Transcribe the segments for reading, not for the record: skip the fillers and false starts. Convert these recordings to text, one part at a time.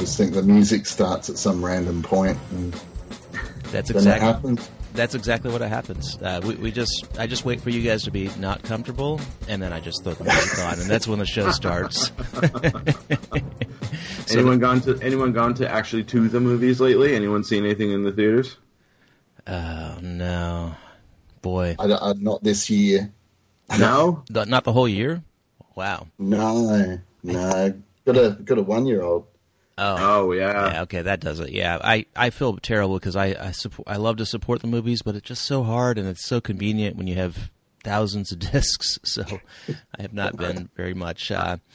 just think the music starts at some random point, and That's then it happens. That's exactly what happens. I just wait for you guys to be not comfortable, and then I just throw the music on, and that's when the show starts. Anyone gone to actually to the movies lately? Anyone seen anything in the theaters? No, boy, Not this year. No, not the whole year. Wow. No. Got a 1-year-old. Oh yeah. Yeah, okay, that does it. Yeah, I feel terrible because I love to support the movies, but it's just so hard and it's so convenient when you have thousands of discs. So I have not been very much.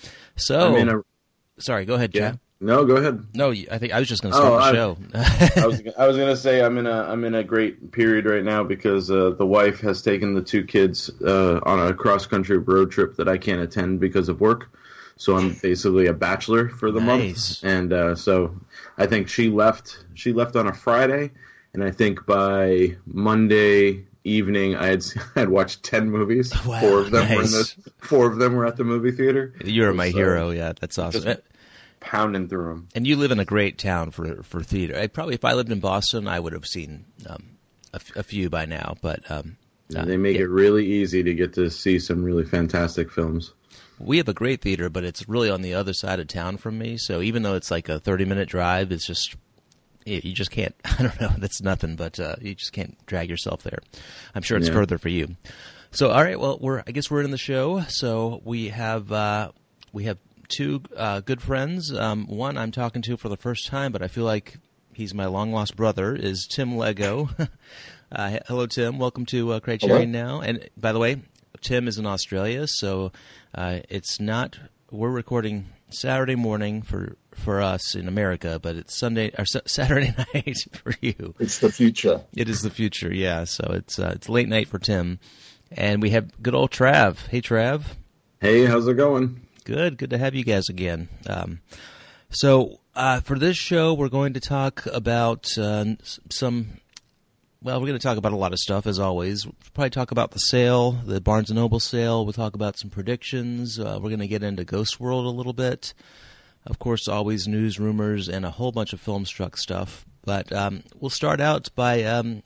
Sorry, go ahead, Yeah. Chad. No, go ahead. No, I think I was just going to start the show. I was gonna say I'm in a great period right now because the wife has taken the two kids on a cross country road trip that I can't attend because of work. So I'm basically a bachelor for the month, and so I think she left on a Friday, and I think by Monday evening I had watched 10 movies. Wow, 4 of them were at the movie theater. You're my hero. Yeah, that's awesome. Just pounding through them. And you live in a great town for theater. If I lived in Boston, I would have seen a few by now. But they make it really easy to get to see some really fantastic films. We have a great theater, but it's really on the other side of town from me. So even though it's like a 30-minute drive, it's just you just can't. I don't know. That's nothing, but you just can't drag yourself there. I'm sure it's further for you. So all right, well, I guess we're in the show. So we have two good friends. One I'm talking to for the first time, but I feel like he's my long-lost brother, is Tim Lego. Hello, Tim. Welcome to Criterion Now. And by the way, Tim is in Australia, so it's not. We're recording Saturday morning for us in America, but it's Saturday night for you. It's the future. It is the future, yeah. So it's late night for Tim, and we have good old Trav. Hey, Trav. Hey, how's it going? Good to have you guys again. So for this show, we're going to talk about we're going to talk about a lot of stuff, as always. We'll probably talk about the sale, the Barnes & Noble sale. We'll talk about some predictions. We're going to get into Ghost World a little bit. Of course, always news, rumors, and a whole bunch of Filmstruck stuff. But we'll start out by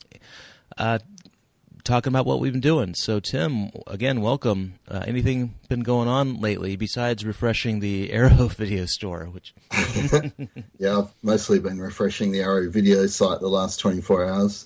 talking about what we've been doing. So, Tim, again, welcome. Anything been going on lately besides refreshing the Arrow video store? Yeah, I've mostly been refreshing the Arrow video site the last 24 hours.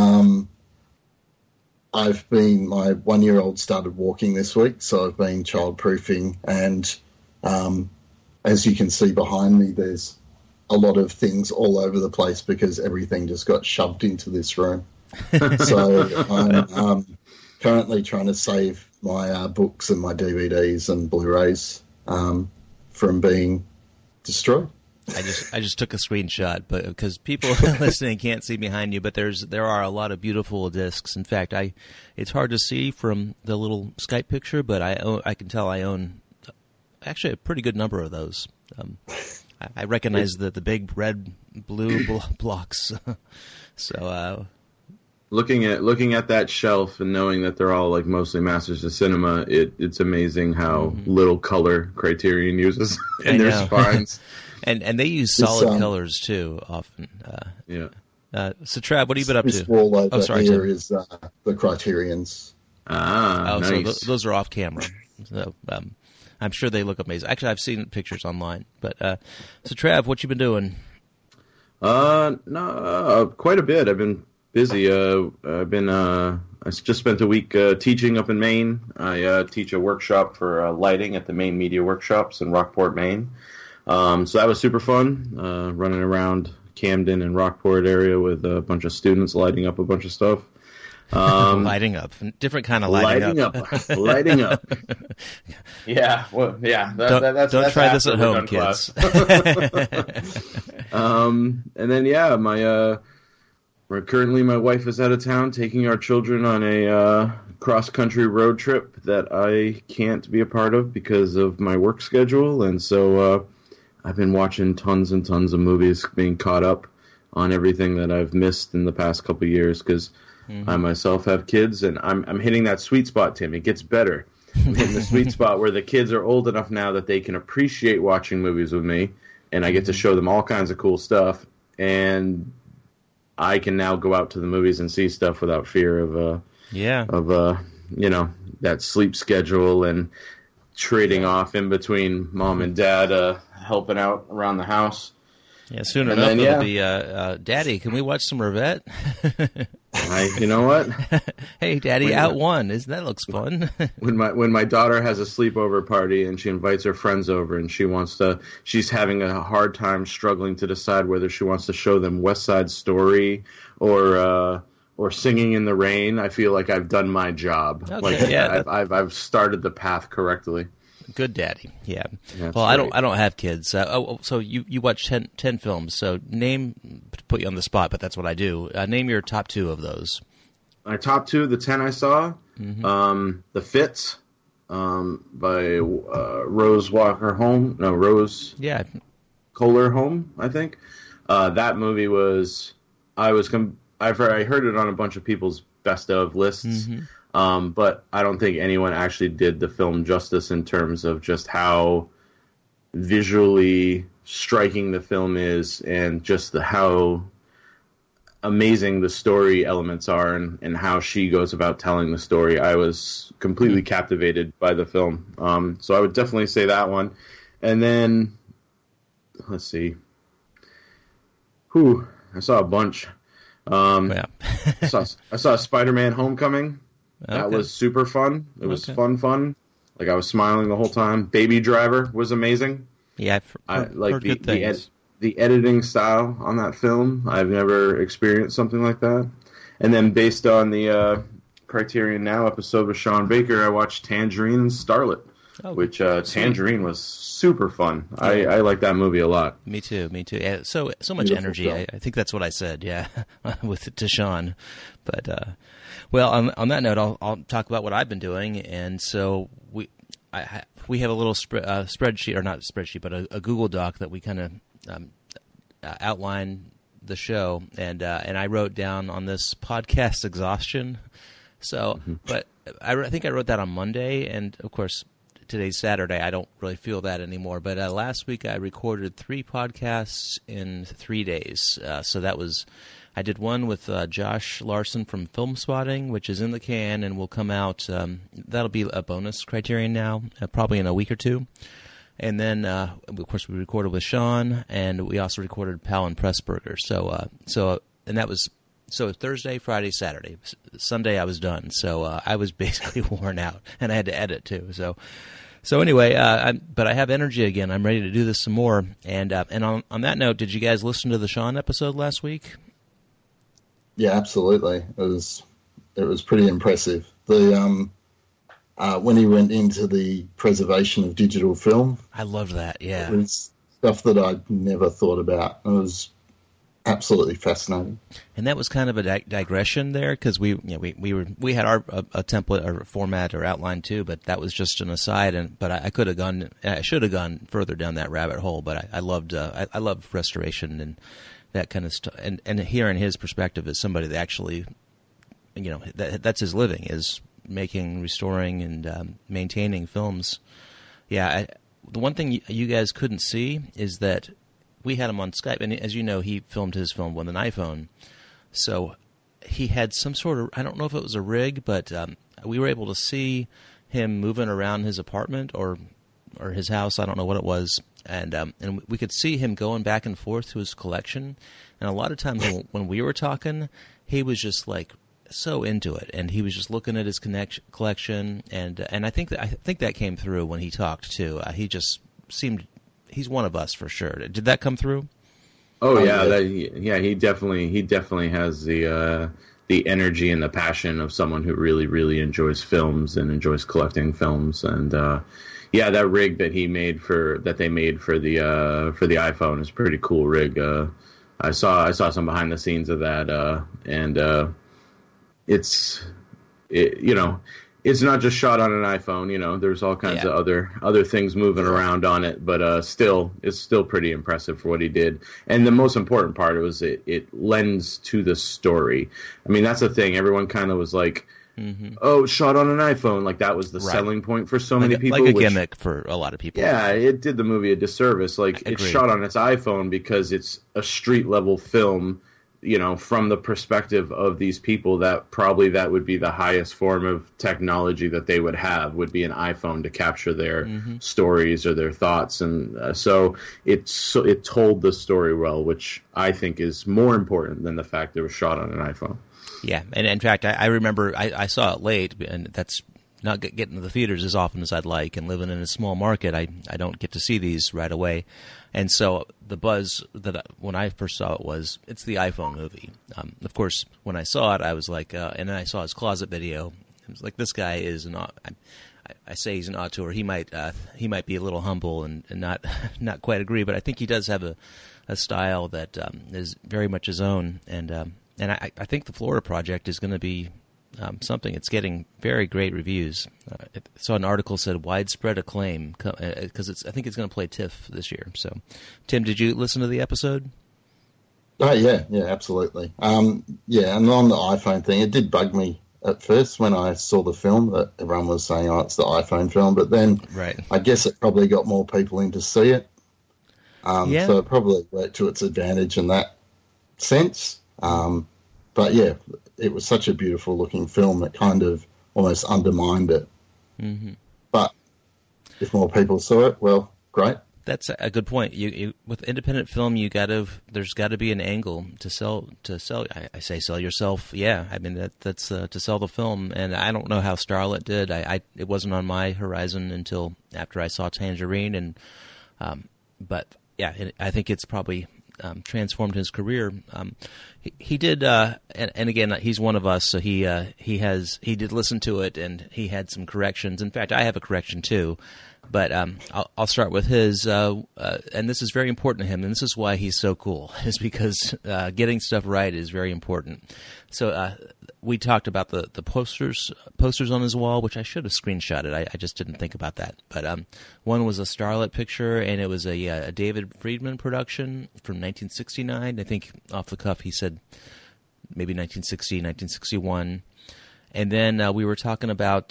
My 1-year-old started walking this week, so I've been child-proofing, and as you can see behind me, there's a lot of things all over the place because everything just got shoved into this room. So I'm currently trying to save my books and my DVDs and Blu-rays from being destroyed. I just took a screenshot, but because people listening can't see behind you, but there are a lot of beautiful discs. In fact, it's hard to see from the little Skype picture, but I can tell I own actually a pretty good number of those. I recognize the big red blue blocks. So looking at that shelf and knowing that they're all like mostly Masters of Cinema, it's amazing how little color Criterion uses in their spines. And they use solid colors too often. Yeah. So Trav, what have you been up to? This wall over here Tim. is the Criterions. Nice. So those are off camera. So I'm sure they look amazing. Actually, I've seen pictures online. But so Trav, what you been doing? No, quite a bit. I've been busy. I just spent a week teaching up in Maine. I teach a workshop for lighting at the Maine Media Workshops in Rockport, Maine. So that was super fun, running around Camden and Rockport area with a bunch of students lighting up a bunch of stuff. Lighting up. Different kind of lighting up. Lighting up. Yeah, well, yeah. Don't try this at home, kids. And then, currently my wife is out of town taking our children on a cross-country road trip that I can't be a part of because of my work schedule. And so I've been watching tons and tons of movies, being caught up on everything that I've missed in the past couple of years because I myself have kids, and I'm hitting that sweet spot, Tim. It gets better. I'm hitting the sweet spot where the kids are old enough now that they can appreciate watching movies with me, and I get to show them all kinds of cool stuff, and I can now go out to the movies and see stuff without fear of that sleep schedule and trading off in between mom and dad helping out around the house. Yeah, soon enough it'll be, Daddy, can we watch some Revette? You know what? Hey, Daddy, Out One. That looks fun. when my daughter has a sleepover party and she invites her friends over and she's having a hard time struggling to decide whether she wants to show them West Side Story or Singing in the Rain, I feel like I've done my job. Okay, I've started the path correctly. Good daddy, yeah. That's well, right. I don't have kids. So you watch 10 films. So to put you on the spot, but that's what I do. Name your top 2 of those. My top 2, the 10 I saw, The Fits by Rose Kohler Home, I think. That movie was I heard it on a bunch of people's best of lists. But I don't think anyone actually did the film justice in terms of just how visually striking the film is and just how amazing the story elements are and how she goes about telling the story. I was completely captivated by the film. So I would definitely say that one. And then, let's see. I saw a bunch. I saw Spider-Man Homecoming. That was super fun. It was fun. Like, I was smiling the whole time. Baby Driver was amazing. Yeah, I've heard good things. The editing style on that film, I've never experienced something like that. And then based on the Criterion Now episode with Sean Baker, I watched Tangerine and Starlet, which Tangerine was super fun. Yeah. I like that movie a lot. Me too. Yeah, so much beautiful energy. I think that's what I said, to Sean. But, well, on that note, I'll talk about what I've been doing. And so we have a little spreadsheet, or not spreadsheet, but a Google Doc that we kind of outline the show. And I wrote down on this podcast exhaustion. So, but I think I wrote that on Monday, and of course today's Saturday. I don't really feel that anymore. But last week I recorded 3 podcasts in 3 days. So that was. I did one with Josh Larson from Film Spotting, which is in the can and will come out. That'll be a bonus Criterion Now, probably in a week or 2. And then, of course, we recorded with Sean, and we also recorded Powell and Pressburger. And that was Thursday, Friday, Saturday. Sunday I was done, so I was basically worn out, and I had to edit too. So anyway, but I have energy again. I'm ready to do this some more. And on that note, did you guys listen to the Sean episode last week? Yeah, absolutely. It was pretty impressive. The when he went into the preservation of digital film, I loved that. Yeah, it was stuff that I'd never thought about. It was absolutely fascinating. And that was kind of a digression there because we had our a template or format or outline too, but that was just an aside. But I should have gone further down that rabbit hole. But I loved restoration and that kind of stuff, and hearing his perspective as somebody that actually, that's his living, is making, restoring, and maintaining films. Yeah, the one thing you guys couldn't see is that we had him on Skype, and as you know, he filmed his film with an iPhone, so he had some sort of, I don't know if it was a rig, but we were able to see him moving around his apartment or his house, I don't know what it was. And we could see him going back and forth to his collection. And a lot of times when we were talking, he was just like so into it, and he was just looking at his collection. And I think that came through when he talked too. He just seemed, he's one of us for sure. Did that come through? Oh yeah, he definitely has the energy and the passion of someone who really, really enjoys films and enjoys collecting films. And yeah, that rig that they made for the iPhone is a pretty cool rig. I saw some behind the scenes of that, and it's not just shot on an iPhone. There's all kinds of other things moving around on it, but it's still pretty impressive for what he did. And the most important part was it lends to the story. I mean, that's the thing. Everyone kind of was like, oh, shot on an iPhone. Like, that was the selling point for so many people. Like a gimmick for a lot of people. Yeah, it did the movie a disservice. Like, it's shot on its iPhone because it's a street-level film, from the perspective of these people that would be the highest form of technology that they would have, would be an iPhone to capture their stories or their thoughts. And so it told the story well, which I think is more important than the fact it was shot on an iPhone. Yeah, and in fact, I remember I saw it late, and that's not getting to the theaters as often as I'd like, and living in a small market, I don't get to see these right away. And so the buzz when I first saw it was, it's the iPhone movie. Of course, when I saw it, I was like, and then I saw his closet video. I was like, this guy is I say he's an auteur. He might be a little humble and not quite agree, but I think he does have a style that is very much his own. And I think the Florida Project is going to be something. It's getting very great reviews. I saw an article said widespread acclaim because I think it's going to play TIFF this year. So, Tim, did you listen to the episode? Oh yeah, absolutely. And on the iPhone thing, it did bug me at first when I saw the film that everyone was saying, "Oh, it's the iPhone film," but then I guess it probably got more people in to see it. So it probably worked to its advantage in that sense. But yeah, it was such a beautiful looking film that kind of almost undermined it. Mm-hmm. But if more people saw it, well, great. That's a good point. You with independent film, there's got to be an angle to sell. I say sell yourself. Yeah, I mean that's to sell the film. And I don't know how Starlet did. It wasn't on my horizon until after I saw Tangerine. And but yeah, I think it's probably transformed his career. He did, and again, he's one of us, so he did listen to it, and he had some corrections. In fact, I have a correction too, but I'll start with his, and this is very important to him, and this is why he's so cool, is because getting stuff right is very important. So we talked about the posters on his wall, which I should have screenshotted. I just didn't think about that. But one was a Starlet picture, and it was a David Friedman production from 1969. I think off the cuff he said maybe 1960, 1961. And then we were talking about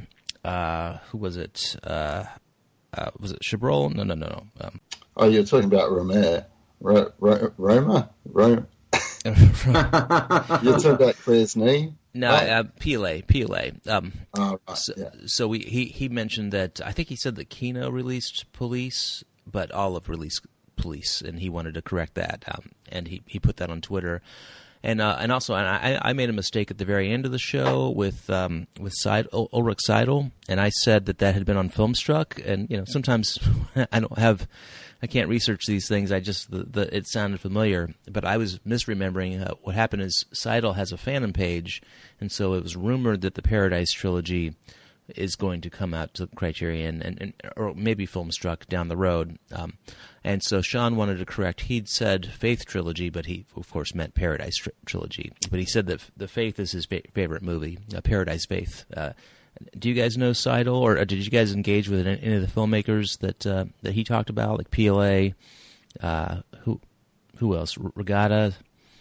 who was it? Was it Chabrol? No. You're talking about Romer. Roma? You're talking about Claire's knee? No, PLA. Right, So he mentioned that, I think he said that Kino released Police, but Olive released Police, and he wanted to correct that. And he put that on Twitter. And also, I made a mistake at the very end of the show with Ulrich Seidel, and I said that had been on Filmstruck. And sometimes I can't research these things. I just it sounded familiar, but I was misremembering. What happened is Seidel has a fandom page, and so it was rumored that the Paradise trilogy is going to come out to Criterion or maybe Filmstruck down the road. And so Sean wanted to correct. He'd said Faith trilogy, but he, of course, meant Paradise trilogy. But he said that The Faith is his favorite movie, Paradise Faith. Do you guys know Seidel, or did you guys engage with any of the filmmakers that he talked about, like PLA? Who else? Regatta?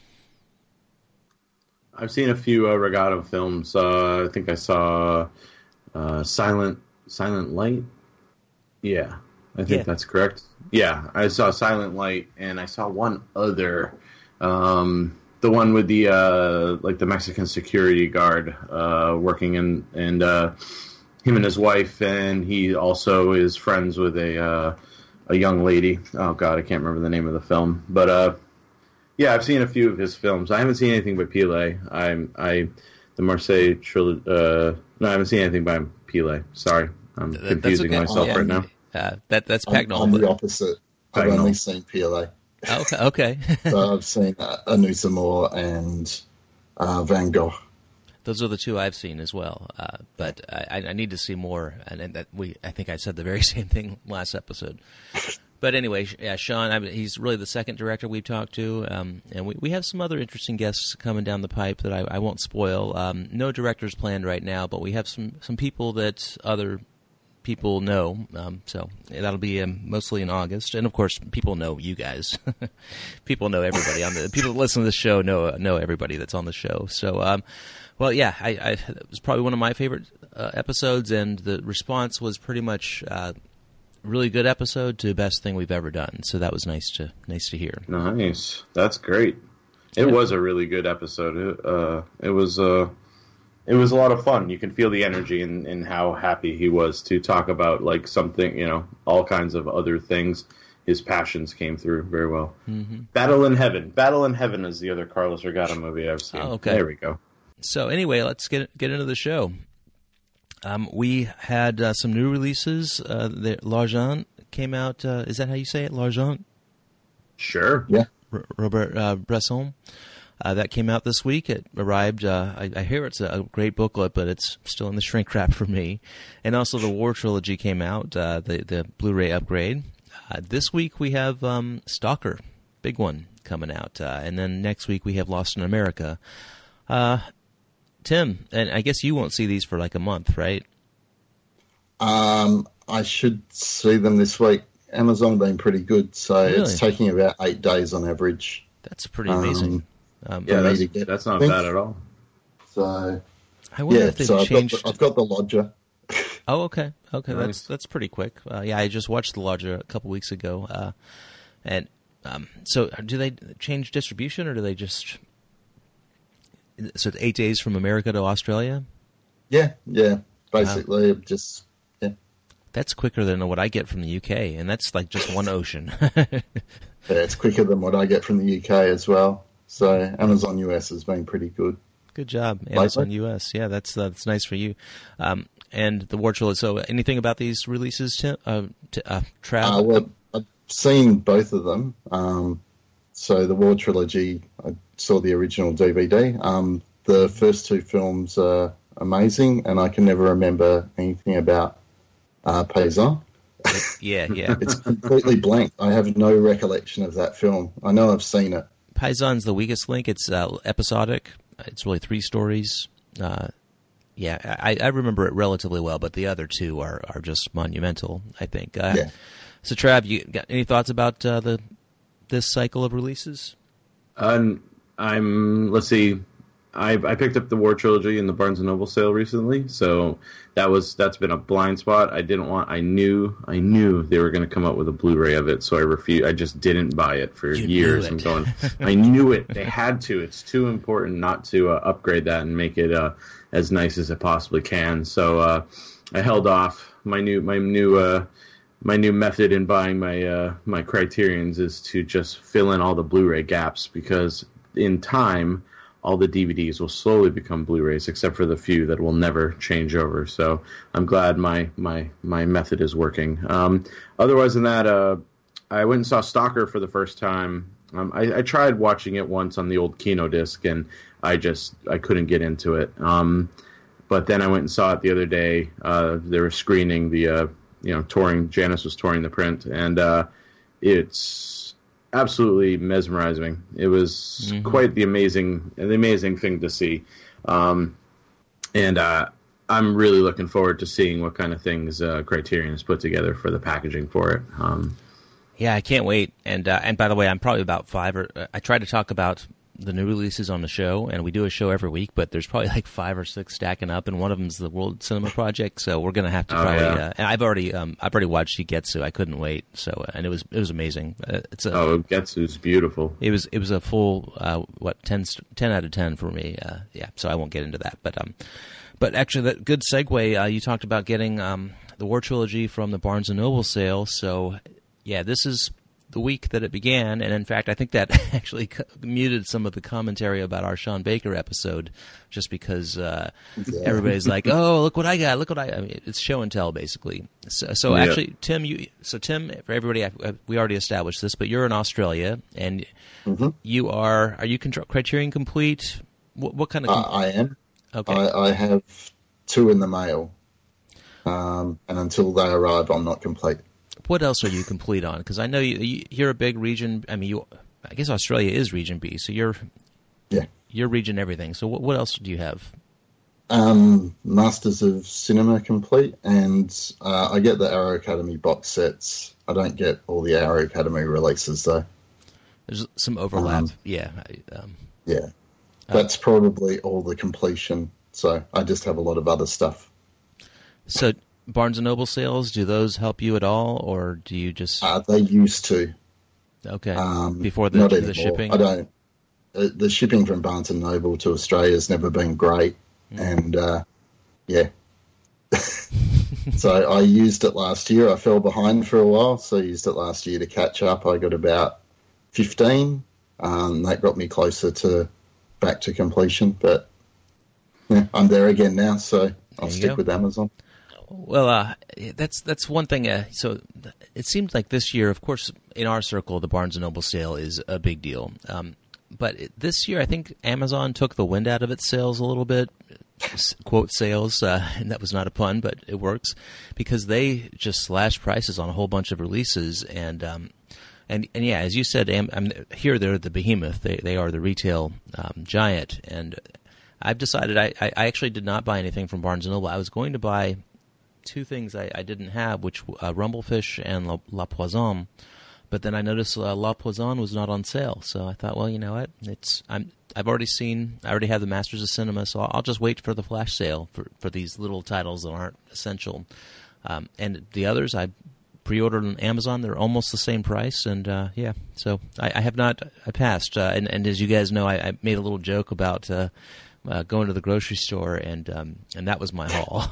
I've seen a few Regatta films. I think I saw Silent Light. Yeah, I think that's correct. Yeah, I saw Silent Light, and I saw one other, the one with the the Mexican security guard working and him and his wife, and he also is friends with a young lady. Oh God, I can't remember the name of the film, but yeah, I've seen a few of his films. I haven't seen anything but PLA. The Marseille trilogy. No, I haven't seen anything by PLA. Sorry, I'm confusing myself right now. That's Pagnol. I'm the opposite. I've only seen PLA. Okay. So I've seen Anusimor and Van Gogh. Those are the two I've seen as well. But I need to see more. And I think I said the very same thing last episode. But anyway, yeah, Sean, he's really the second director we've talked to, and we have some other interesting guests coming down the pipe that I won't spoil. No directors planned right now, but we have some people that other people know. So that'll be mostly in August, and of course, people know you guys. People know everybody on the people that listen to the show know everybody that's on the show. So, well, yeah, it was probably one of my favorite episodes, and the response was pretty much really good episode to best thing we've ever done. So that was nice to hear. Nice, that's great. It was a really good episode. It was a lot of fun. You can feel the energy in how happy he was to talk about like something, all kinds of other things. His passions came through very well. Mm-hmm. Battle in Heaven is the other Carlos Vergara movie I've seen. Oh, okay. There we go. So anyway, let's get into the show. We had some new releases. L'Argent came out. Is that how you say it? L'Argent? Sure. Yeah. Robert Bresson. That came out this week. It arrived. I hear it's a great booklet, but it's still in the shrink wrap for me. And also, the War Trilogy came out, the Blu-ray upgrade. This week we have Stalker, big one, coming out, and then next week we have Lost in America. Tim, and I guess you won't see these for like a month, right? I should see them this week. Amazon been pretty good, so Really? It's taking about 8 days on average. That's pretty amazing. That's not bad at all. So I wonder if they've changed. I've got the Lodger. Oh, okay. Nice. That's pretty quick. I just watched the Lodger a couple weeks ago, and so do they change distribution, or do they just? So it's 8 days from America to Australia. Yeah. Basically, just yeah. That's quicker than what I get from the UK, and that's like just one ocean. Yeah, it's quicker than what I get from the UK as well. So Amazon US has been pretty good. Good job, Amazon US. Yeah, that's nice for you. And the War Trilogy. So, anything about these releases, Tim? Trav? Well, I've seen both of them. So the War Trilogy, I saw the original DVD. The first two films are amazing, and I can never remember anything about Paysan. Yeah. It's completely blank. I have no recollection of that film. I know I've seen it. Paysan's the weakest link. It's episodic. It's really 3 stories. I remember it relatively well, but the other two are just monumental, I think. Yeah. So, Trav, you got any thoughts about this cycle of releases? Let's see. I picked up the War Trilogy in the Barnes & Noble sale recently, so that's been a blind spot. I knew they were going to come up with a Blu-ray of it, so I refused. I just didn't buy it for years. I'm going, I knew it. They had to. It's too important not to upgrade that and make it as nice as it possibly can. So I held off. My new method in buying my Criterions is to just fill in all the Blu-ray gaps, because in time all the DVDs will slowly become Blu-rays, except for the few that will never change over. So I'm glad my method is working. Otherwise than that, I went and saw Stalker for the first time. I tried watching it once on the old Kino disc, and I couldn't get into it. But then I went and saw it the other day. They were screening the touring. Janice was touring the print, and it's absolutely mesmerizing. It was quite the amazing thing to see, and I'm really looking forward to seeing what kind of things Criterion has put together for the packaging for it. Yeah, I can't wait. And by the way, I'm probably about 5 I try to talk about the new releases on the show, and we do a show every week, but there's probably like 5 or 6 stacking up, and one of them's the World Cinema Project, so we're going to have to probably and I've already watched Getsu. I couldn't wait. So and it was amazing. Getsu's beautiful. It was a full 10 out of 10 for me. So I won't get into that, but actually, that good segue. You talked about getting the War Trilogy from the Barnes and Noble sale. So yeah, this is the week that it began, and in fact, I think that actually muted some of the commentary about our Sean Baker episode, just because everybody's like, "Oh, look what I got! I mean, it's show and tell, basically." So actually, Tim, for everybody, we already established this, but you're in Australia, and you are you Criterion Complete? What kind of? I am. Okay. I have 2 in the mail, and until they arrive, I'm not complete. What else are you complete on? Because I know you're a big region. I mean, I guess Australia is region B, so you're region everything. So what else do you have? Masters of Cinema Complete, and I get the Arrow Academy box sets. I don't get all the Arrow Academy releases, though. There's some overlap. Yeah. That's probably all the completion. So I just have a lot of other stuff. So Barnes & Noble sales, do those help you at all, or do you just... They used to. Okay. Before not the anymore. shipping? I don't. The shipping from Barnes & Noble to Australia has never been great. And, so I used it last year. I fell behind for a while, so I used it last year to catch up. I got about 15. That got me closer to back to completion. But I'm there again now, so I'll stick with Amazon. Well, that's one thing. So it seemed like this year, of course, in our circle, the Barnes & Noble sale is a big deal. But this year, I think Amazon took the wind out of its sails a little bit. Quote sales, and that was not a pun, but it works, because they just slashed prices on a whole bunch of releases. And yeah, as you said, here they're the behemoth. They are the retail giant. And I've decided I actually did not buy anything from Barnes & Noble. I was going to buy two things I didn't have, which Rumblefish and La Poisson. But then I noticed La Poisson was not on sale, so I thought, well, you know what? I already have the Masters of Cinema, so I'll just wait for the flash sale for these little titles that aren't essential. And the others I pre-ordered on Amazon. They're almost the same price, and so I have not. I passed, and as you guys know, I made a little joke about going to the grocery store, and that was my haul.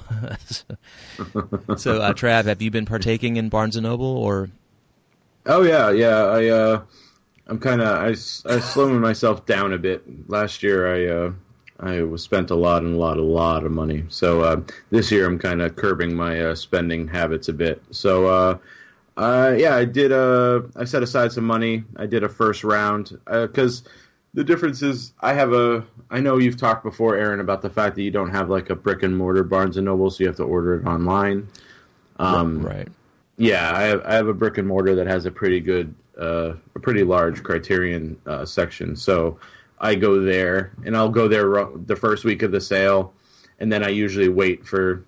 So, Trav, have you been partaking in Barnes & Noble, or? Oh yeah. I slowed myself down a bit. Last year I spent a lot of money. So this year I'm kind of curbing my spending habits a bit. So I did I set aside some money. I did a first round because the difference is I know you've talked before, Aaron, about the fact that you don't have like a brick and mortar Barnes & Noble, so you have to order it online. Right. Yeah, I have a brick and mortar that has a pretty large Criterion section. So I go there, and I'll go there the first week of the sale, and then I usually wait for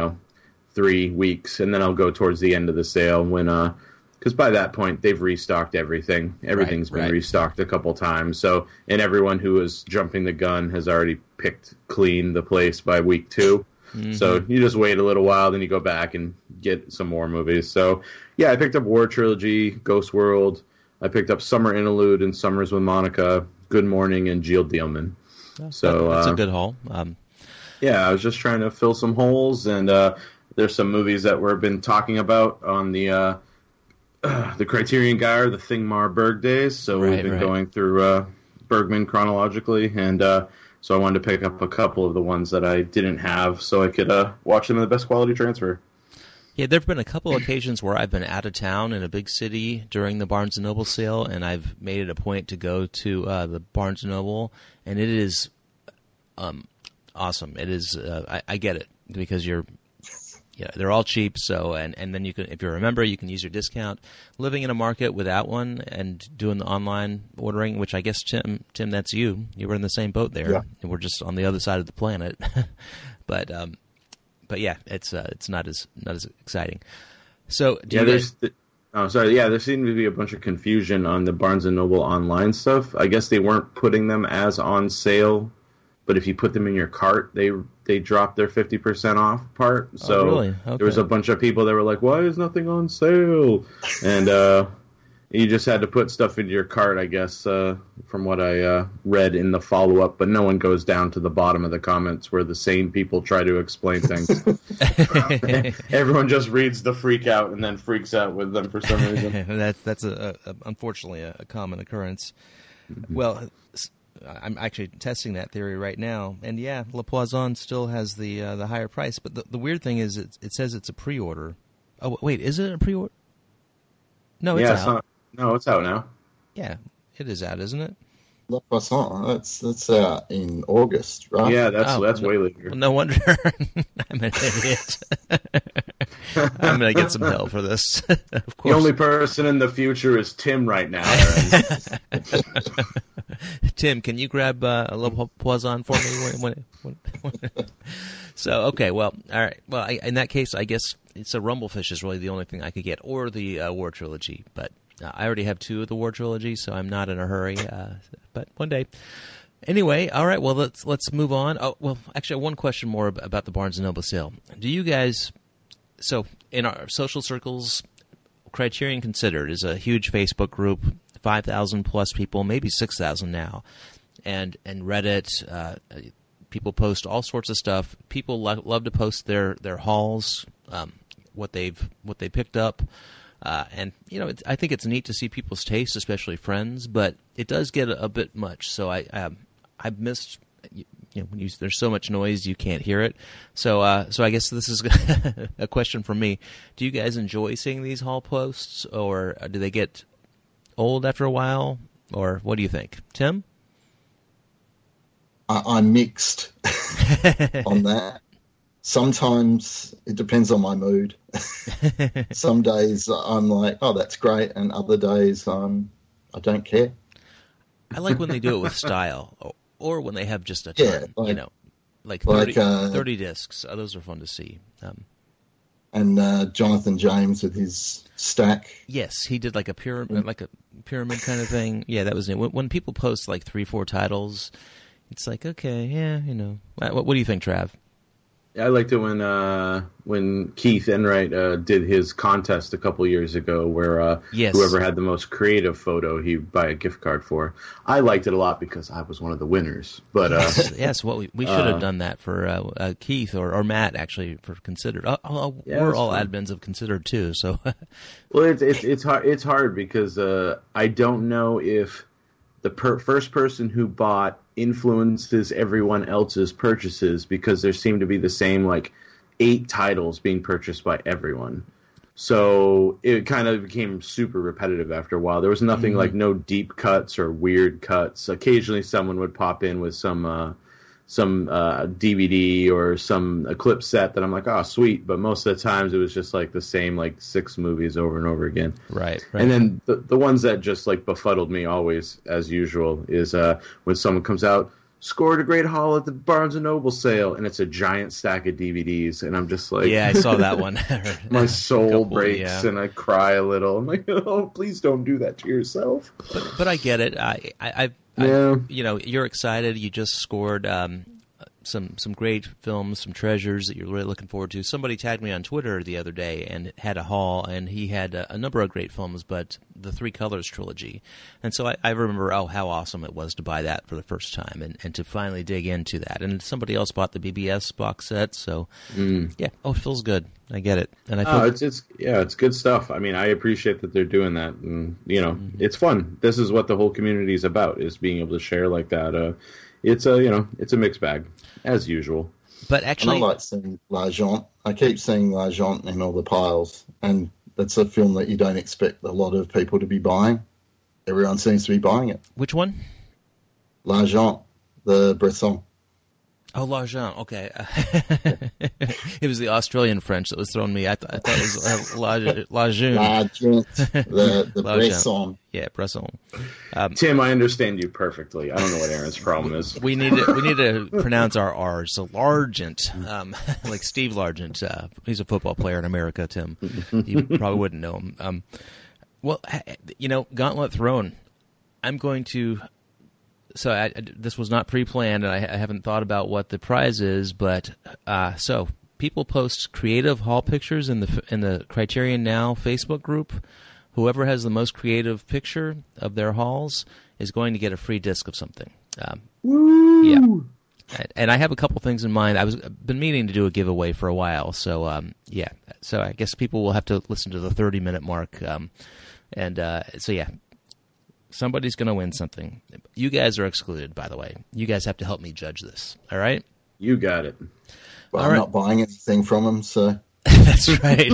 3 weeks, and then I'll go towards the end of the sale when because by that point they've restocked everything. Everything's been restocked a couple times. So, and everyone who was jumping the gun has already picked clean the place by week 2. Mm-hmm. So you just wait a little while, then you go back and get some more movies. So, yeah, I picked up War Trilogy, Ghost World. I picked up Summer Interlude and Summers with Monica, Good Morning, and Jill Dealman. So that's a good haul. Yeah, I was just trying to fill some holes, and there's some movies that we've been talking about on the Criterion Guide, the Thingmar Berg days. So we've been going through Bergman chronologically, and so I wanted to pick up a couple of the ones that I didn't have so I could watch them in the best quality transfer. Yeah, there have been a couple of occasions where I've been out of town in a big city during the Barnes & Noble sale, and I've made it a point to go to the Barnes & Noble, and it is awesome. It is. I get it, because they're all cheap. So and then you can, if you're a member, you can use your discount. Living in a market without one and doing the online ordering, which I guess Tim, that's you. You were in the same boat there, and we're just on the other side of the planet. But yeah, it's not as exciting. So there seemed to be a bunch of confusion on the Barnes & Noble online stuff. I guess they weren't putting them as on sale, but if you put them in your cart, they dropped their 50% off part. So really? Okay. There was a bunch of people that were like, "Why is nothing on sale?" And you just had to put stuff into your cart, I guess, from what I read in the follow-up. But no one goes down to the bottom of the comments where the sane people try to explain things. Everyone just reads the freak out and then freaks out with them for some reason. That's unfortunately a common occurrence. Mm-hmm. Well, I'm actually testing that theory right now, and yeah, La Poisson still has the higher price. But the weird thing is, it says it's a pre-order. Oh wait, is it a pre-order? No, it's out. No, it's out now. Yeah, it is out, isn't it? La Poisson, that's out in August, right? Yeah, that's way later. Well, no wonder I'm an idiot. I'm going to get some hell for this. Of course. The only person in the future is Tim right now, Aaron. Tim, can you grab a little poison for me? So, okay, well, all right. Well, in that case, I guess it's a Rumblefish is really the only thing I could get, or the War Trilogy. But I already have 2 of the War Trilogy, so I'm not in a hurry. But one day. Anyway, all right. Well, let's move on. Oh, well, actually, one question more about the Barnes & Noble sale. Do you guys? So, in our social circles, Criterion Considered is a huge Facebook group, 5,000 plus people, maybe 6,000 now, and Reddit. People post all sorts of stuff. People love to post their hauls, what they picked up, and I think it's neat to see people's tastes, especially friends. But it does get a bit much. So I've missed. When there's so much noise, you can't hear it. So I guess this is a question for me. Do you guys enjoy seeing these haul posts, or do they get old after a while, or what do you think, Tim? I'm mixed on that. Sometimes it depends on my mood. Some days I'm like, oh, that's great, and other days I don't care. I like when they do it with style, or when they have just a ton, like 30 discs. Those are fun to see. And Jonathan James with his stack. Yes, he did like a pyramid kind of thing. Yeah, that was it. When people post like 3-4 titles, it's like, okay, yeah, What do you think, Trav? I liked it when Keith Enright did his contest a couple years ago, where whoever had the most creative photo, he'd buy a gift card for. I liked it a lot because I was one of the winners. But yes, well, we should have done that for Keith or Matt, actually, for Considered. We're all admins of Considered too, so. Well, it's hard. It's hard because I don't know if the first person who bought influences everyone else's purchases, because there seemed to be the same 8 titles being purchased by everyone. So it kind of became super repetitive after a while. There was nothing no deep cuts or weird cuts. Occasionally someone would pop in with some DVD or some clip set that I'm like, oh, sweet. But most of the times it was just the same 6 movies over and over again. Right. And then the ones that just befuddled me always, as usual, is when someone comes out, scored a great haul at the Barnes & Noble sale, and it's a giant stack of DVDs, and I'm just like... Yeah, I saw that one. My soul breaks, and I cry a little. I'm like, oh, please don't do that to yourself. But I get it. You're excited. You just scored some great films, some treasures that you're really looking forward to. Somebody tagged me on Twitter the other day and had a haul, and he had a number of great films, but the Three Colors trilogy. And so I remember, how awesome it was to buy that for the first time and to finally dig into that. And somebody else bought the BBS box set, so it feels good. I get it. And I feel it's good stuff. I mean, I appreciate that they're doing that, and it's fun. This is what the whole community is about, is being able to share like that. It's a mixed bag, as usual. But actually, and I like seeing L'Argent. I keep seeing L'Argent in all the piles, and that's a film that you don't expect a lot of people to be buying. Everyone seems to be buying it. Which one? L'Argent, the Bresson. Oh, L'Argent, okay. It was the Australian French that was throwing me. I thought it was L'Argent. The Bresson. Yeah, Bresson. Tim, I understand you perfectly. I don't know what Aaron's problem is. We need to pronounce our R's. So Largent, like Steve Largent. He's a football player in America, Tim. You probably wouldn't know him. Gauntlet Throne. I'm going to... So this was not pre-planned, and I haven't thought about what the prize is. But so people post creative haul pictures in the Criterion Now Facebook group. Whoever has the most creative picture of their hauls is going to get a free disc of something. Woo! Yeah, and I have a couple things in mind. I've been meaning to do a giveaway for a while. So So I guess people will have to listen to the 30-minute mark. Somebody's going to win something. You guys are excluded, by the way. You guys have to help me judge this. All right? You got it. Well, I'm not buying anything from them, so... That's right.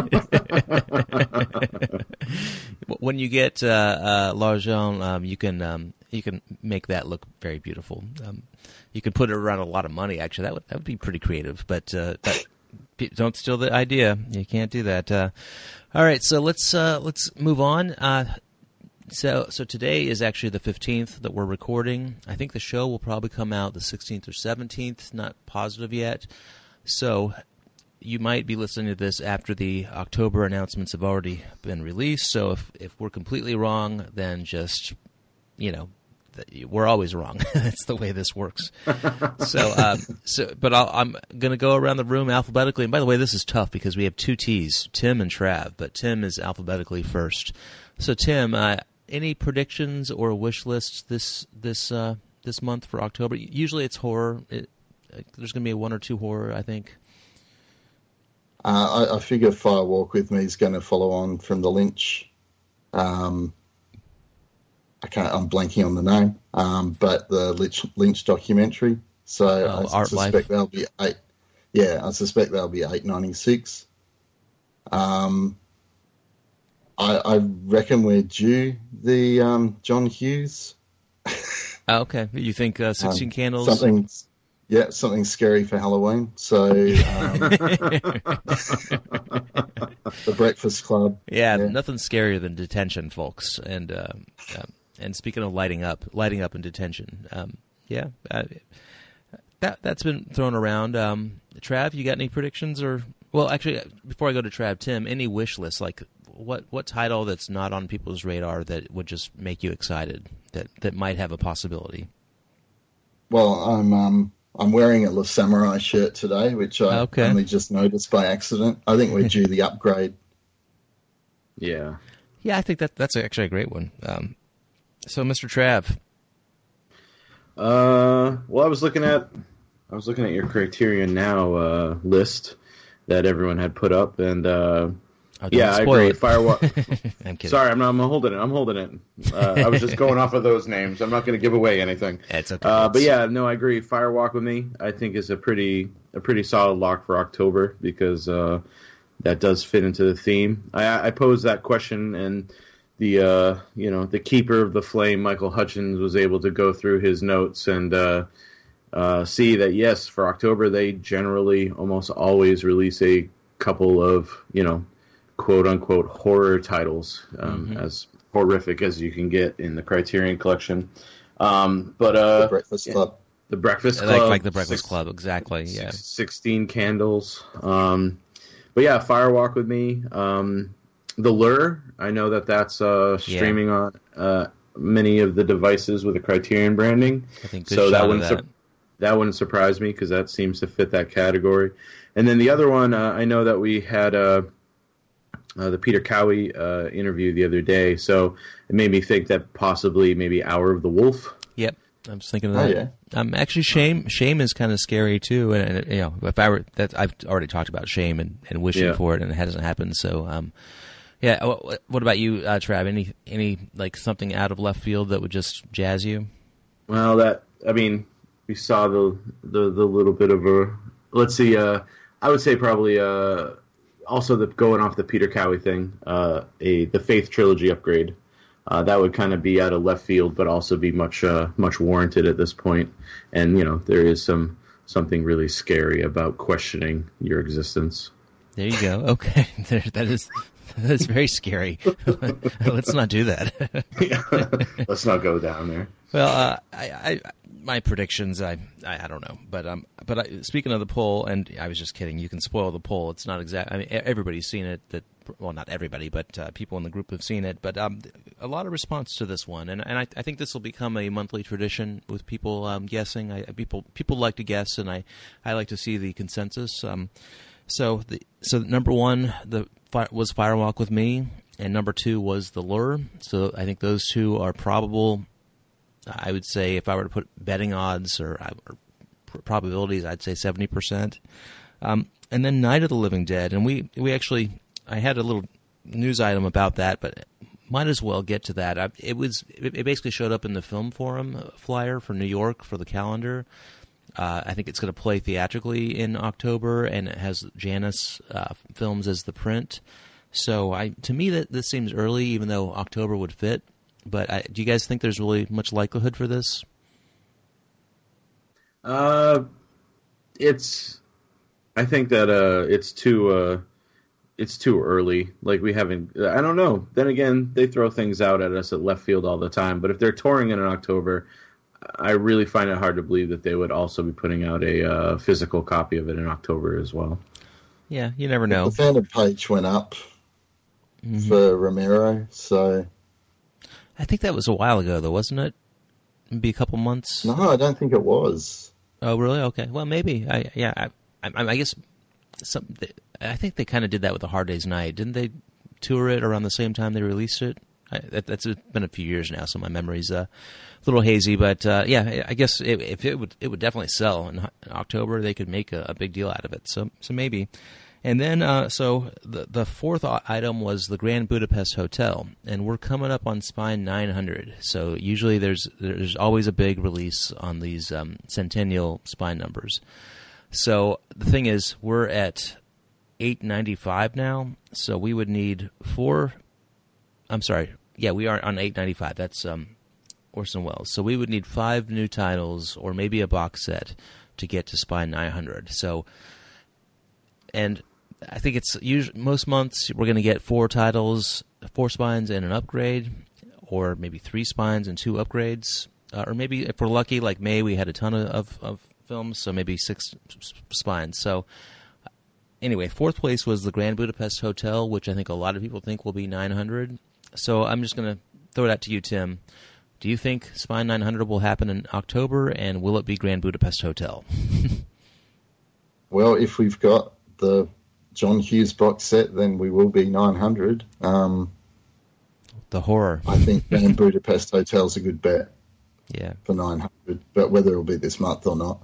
When you get L'Argent, you can make that look very beautiful. You can put it around a lot of money. Actually, that would be pretty creative. But Don't steal the idea. You can't do that. All right, so let's move on. So today is actually the 15th that we're recording. I think the show will probably come out the 16th or 17th. Not positive yet. So you might be listening to this after the October announcements have already been released. So if we're completely wrong, then just, we're always wrong. That's the way this works. But I'm going to go around the room alphabetically. And by the way, this is tough because we have two T's, Tim and Trav, but Tim is alphabetically first. So Tim, any predictions or wish lists this month for October? Usually it's horror. There's going to be one or two horror, I think. I figure Fire Walk With Me is going to follow on from the Lynch. I'm blanking on the name, but the Lynch documentary. So I suspect there'll be 8. Yeah, I suspect there'll be 896. I reckon we're due the John Hughes. Okay, you think 16 Candles? Something scary for Halloween. So the Breakfast Club. Yeah, nothing scarier than detention, folks. And speaking of lighting up in detention, that's been thrown around. Trav, you got any predictions or? Well, actually, before I go to Trav, Tim, any wish list? Like, what title that's not on people's radar that would just make you excited that might have a possibility? Well, I'm wearing a La Samurai shirt today, which I only just noticed by accident. I think we're due the upgrade. Yeah. Yeah, I think that's actually a great one. So, Mr. Trav. Well, I was looking at your Criterion Now list that everyone had put up, and I agree. Firewalk. I'm kidding. Sorry, I'm holding it. I was just going off of those names. I'm not going to give away anything. It's okay. But yeah, no, I agree. Firewalk With Me, I think, is a pretty solid lock for October because that does fit into the theme. I posed that question, and the keeper of the flame, Michael Hutchins, was able to go through his notes and see that yes, for October they generally almost always release a couple of quote unquote horror titles, as horrific as you can get in the Criterion Collection. The Breakfast Club. The Breakfast Club. Like the Breakfast Club, exactly. Yeah. 16 Candles. But yeah, Firewalk With Me. The Lure, I know that's streaming on many of the devices with the Criterion branding. I think so. That wouldn't surprise me because that seems to fit that category. And then the other one, I know that we had the Peter Cowie interview the other day, so it made me think that possibly maybe Hour of the Wolf. Yep, I was thinking of that. Oh, yeah. Actually, Shame is kind of scary too, and if I were that, I've already talked about Shame and wishing for it, and it hasn't happened. So, yeah. What about you, Trav? Any like something out of left field that would just jazz you? Well, we saw the little bit of a. Let's see. I would say probably also going off the Peter Cowie thing, the Faith trilogy upgrade. That would kind of be out of left field, but also be much warranted at this point. And there is something really scary about questioning your existence. There you go. Okay, that is very scary. Let's not do that. Yeah. Let's not go down there. Well, my predictions, I don't know, but speaking of the poll, and I was just kidding. You can spoil the poll. It's not exact. I mean, everybody's seen it. Not everybody, but people in the group have seen it. But a lot of response to this one, and I think this will become a monthly tradition with people guessing. People like to guess, and I like to see the consensus. So number one was Firewalk With Me, and number 2 was The Lure. So I think those two are probable. I would say if I were to put betting odds or probabilities, I'd say 70%. And then Night of the Living Dead, and we actually, I had a little news item about that, but might as well get to that. It basically showed up in the Film Forum flyer for New York for the calendar. I think it's going to play theatrically in October, and it has Janus Films as the print. So to me, this seems early, even though October would fit. But do you guys think there's really much likelihood for this? It's I think that it's too early. Like we haven't. I don't know. Then again, they throw things out at us at left field all the time. But if they're touring in October, I really find it hard to believe that they would also be putting out a physical copy of it in October as well. Yeah, you never know. The fandom page went up for Romero, so I think that was a while ago, though, wasn't it? Maybe a couple months. no, I don't think it was. Oh, really? Okay. Well, maybe. I guess I think they kind of did that with A Hard Day's Night. Didn't they tour it around the same time they released it? That's been a few years now, so my memory's a little hazy. But yeah, I guess if it would definitely sell in October, they could make a big deal out of it. So maybe. And then, so the fourth item was the Grand Budapest Hotel, and we're coming up on Spine 900. So usually there's always a big release on these centennial Spine numbers. So the thing is, we're at 895 now, so we would need four. I'm sorry, yeah, we are on 895. That's Orson Welles. So we would need 5 new titles, or maybe a box set, to get to Spine 900. So, and I think it's usually most months we're going to get 4 titles, 4 spines and an upgrade, or maybe 3 spines and 2 upgrades, or maybe if we're lucky, like May, we had a ton of films, so maybe 6 spines. So anyway, 4th place was the Grand Budapest Hotel, which I think a lot of people think will be 900. So I'm just going to throw it out to you, Tim. Do you think Spine 900 will happen in October, and will it be Grand Budapest Hotel? Well, if we've got the John Hughes box set, then we will be 900. The horror. I think Grand Budapest Hotel's a good bet. Yeah. For 900, but whether it'll be this month or not.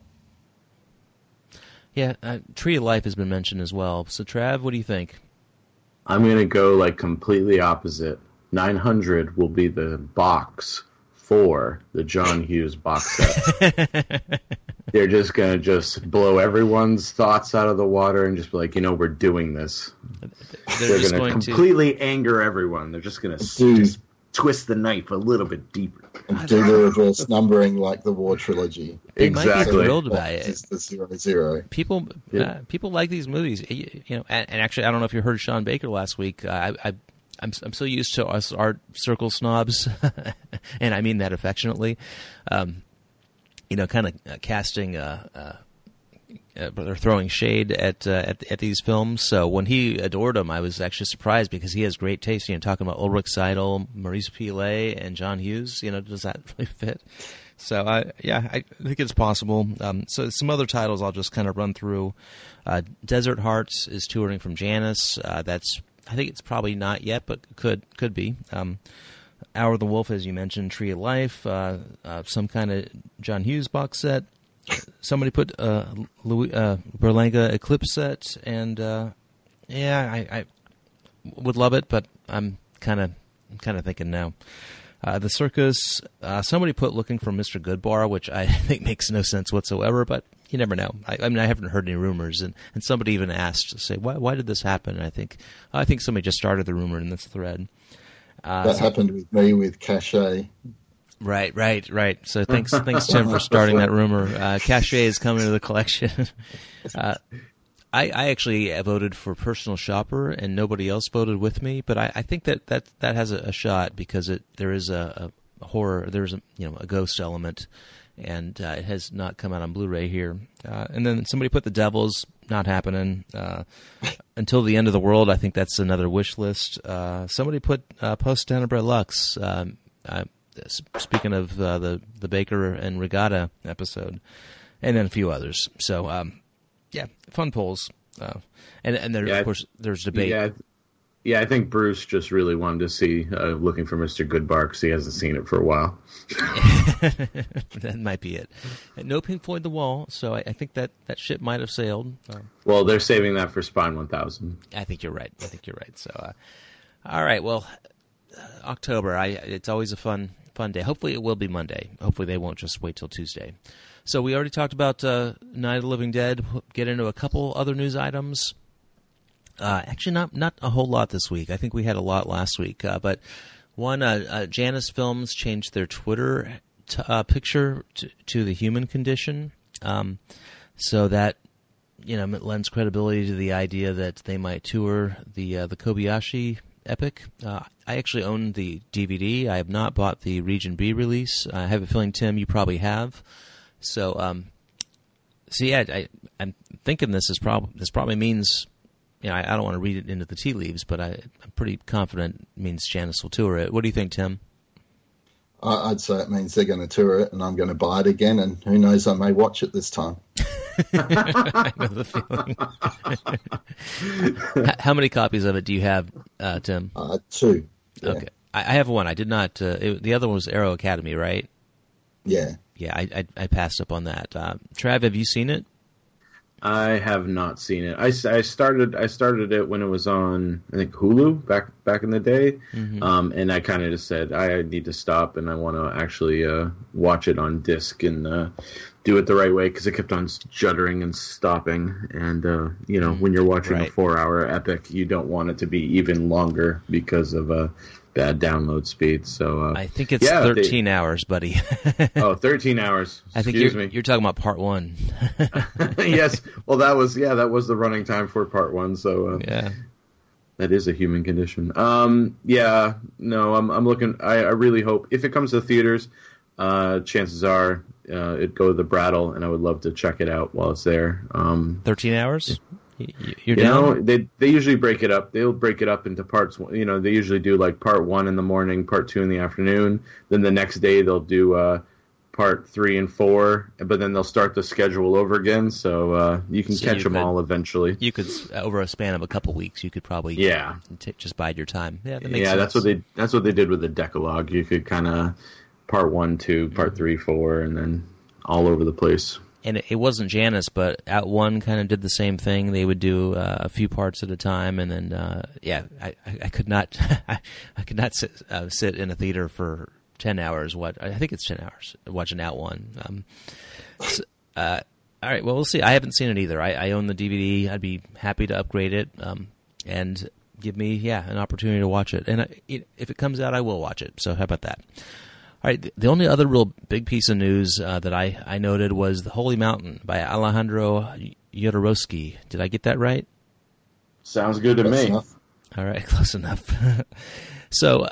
Yeah, Tree of Life has been mentioned as well. So, Trav, what do you think? I'm going to go like completely opposite. 900 will be the box for the John Hughes box set. They're just going to just blow everyone's thoughts out of the water and just be like, we're doing this. They're going to completely anger everyone. They're just going to just twist the knife a little bit deeper. And do the reverse numbering like the War Trilogy. They might be thrilled by it. It's the 0-0. People like these movies, and actually, I don't know if you heard Sean Baker last week. I'm so used to us art circle snobs, and I mean that affectionately. Kind of casting or throwing shade at these films. So when he adored them, I was actually surprised because he has great taste. Talking about Ulrich Seidel, Maurice Pilet, and John Hughes. Does that really fit? So I think it's possible. So some other titles I'll just kind of run through. Desert Hearts is touring from Janus. I think it's probably not yet, but could be. Hour of the Wolf, as you mentioned, Tree of Life, some kind of John Hughes box set. Somebody put Berlanga Eclipse set, and I would love it, but I'm kind of thinking no. The Circus, somebody put Looking for Mr. Goodbar, which I think makes no sense whatsoever, but you never know. I haven't heard any rumors, and somebody even asked to say, why did this happen? And I think somebody just started the rumor in this thread. That happened with me with Cachet. Right. So thanks, Tim, for starting that rumor. Cachet is coming to the collection. I actually voted for Personal Shopper, and nobody else voted with me. But I think that has a shot because there is a horror, there's a ghost element, and it has not come out on Blu-ray here. And then somebody put The Devils. Not happening. Until the End of the World, I think that's another wish list. Somebody put Post Tenebrae Lux. Speaking of the Baker and Regatta episode, and then a few others. So, fun polls. And there, of course, there's debate. Yeah, I think Bruce just really wanted to see Looking for Mr. Goodbar because he hasn't seen it for a while. That might be it. No Pink Floyd The Wall, so I think that ship might have sailed. Well, they're saving that for Spine 1000. I think you're right. So, all right, well, October, it's always a fun day. Hopefully it will be Monday. Hopefully they won't just wait till Tuesday. So we already talked about Night of the Living Dead. Get into a couple other news items. Actually, not a whole lot this week. I think we had a lot last week. But one, Janus Films changed their Twitter picture to the human condition. So that lends credibility to the idea that they might tour the Kobayashi epic. I actually own the DVD. I have not bought the Region B release. I have a feeling, Tim, you probably have. So, I'm thinking this probably means, I don't want to read it into the tea leaves, but I'm pretty confident it means Janus will tour it. What do you think, Tim? I'd say it means they're going to tour it, and I'm going to buy it again, and who knows, I may watch it this time. I know the feeling. How many copies of it do you have, Tim? 2. Yeah. Okay. I have one. I did not. The other one was Arrow Academy, right? Yeah. Yeah, I passed up on that. Trav, have you seen it? I have not seen it. I started it when it was on, I think, Hulu back in the day, and I kind of just said I need to stop and I want to actually watch it on disc and do it the right way, because it kept on juddering and stopping. And when you're watching a 4-hour epic, you don't want it to be even longer because of bad download speed. So I think it's 13 hours, buddy. 13 hours. I think you're talking about part 1. Yes. Well, that was the running time for part 1. So yeah, that is a human condition. I'm looking. I really hope if it comes to the theaters, chances are it'd go to the Brattle, and I would love to check it out while it's there. 13 hours. You're down? They usually break it up. They'll break it up into parts. They usually do like part 1 in the morning, part 2 in the afternoon. Then the next day they'll do part 3 and 4, but then they'll start the schedule over again. So you can catch them all eventually. You could, over a span of a couple weeks, you could probably just bide your time. Yeah, that makes sense. That's what they did with the Decalogue. You could kind of part 1, 2, part 3, 4, and then all over the place. And it wasn't Janus, but At One kind of did the same thing. They would do a few parts at a time, and then I could not I could not sit in a theater for 10 hours. I think it's 10 hours watching At One. All right, well, we'll see. I haven't seen it either. I own the DVD. I'd be happy to upgrade it and give me an opportunity to watch it. And if it comes out, I will watch it. So how about that? All right, the only other real big piece of news that I noted was The Holy Mountain by Alejandro Jodorowsky. Did I get that right? Sounds good to me. Enough. All right, close enough. So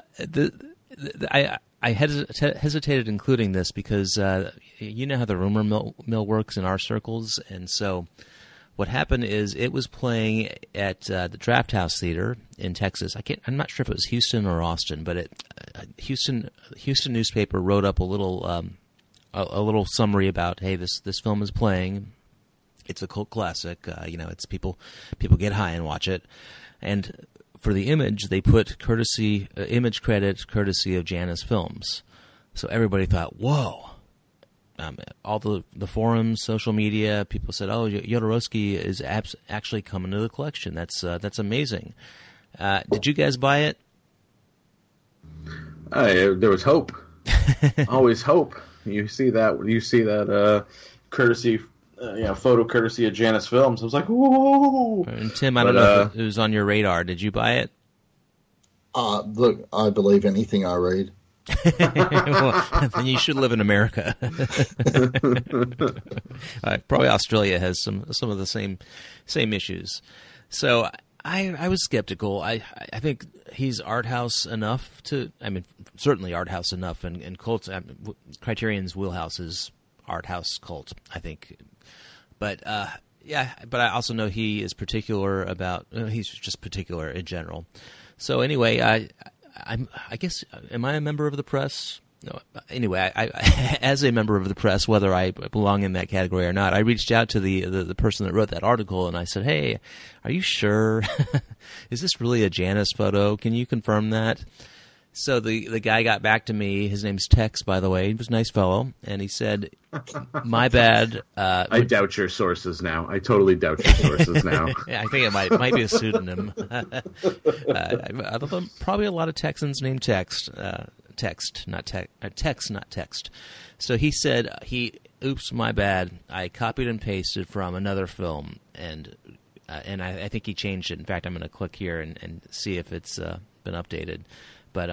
I hesitated including this because you know how the rumor mill works in our circles, and so what happened is it was playing at the Draft House Theater in Texas. I'm not sure if it was Houston or Austin, but Houston newspaper wrote up a little summary about, hey, this film is playing. It's a cult classic. It's people get high and watch it. And for the image, they put image credit courtesy of Janus Films. So everybody thought, whoa. All the forums, social media, people said, "Oh, Jodorowsky is actually coming to the collection. That's amazing." Did you guys buy it? There was hope. Always hope. You see that courtesy, photo courtesy of Janus Films. I was like, "Whoa!" And Tim, I don't know if it was on your radar. Did you buy it? Look, I believe anything I read. Well, then you should live in America. Probably Australia has some of the same issues. So I was skeptical. I think he's art house enough certainly art house enough, and cult. Criterion's wheelhouse is art house cult, I think. But but I also know he is particular about. He's just particular in general. So anyway, I guess, am I a member of the press? No. Anyway, I as a member of the press, whether I belong in that category or not, I reached out to the person that wrote that article, and I said, "Hey, are you sure? Is this really a Janus photo? Can you confirm that?" So the guy got back to me. His name's Tex, by the way. He was a nice fellow, and he said, "My bad." I doubt your sources now. I totally doubt your sources now. Yeah, I think it might be a pseudonym. Probably a lot of Texans named Text, not text. So he said, "Oops, my bad. I copied and pasted from another film, and I think he changed it. In fact, I'm going to click here and see if it's been updated." But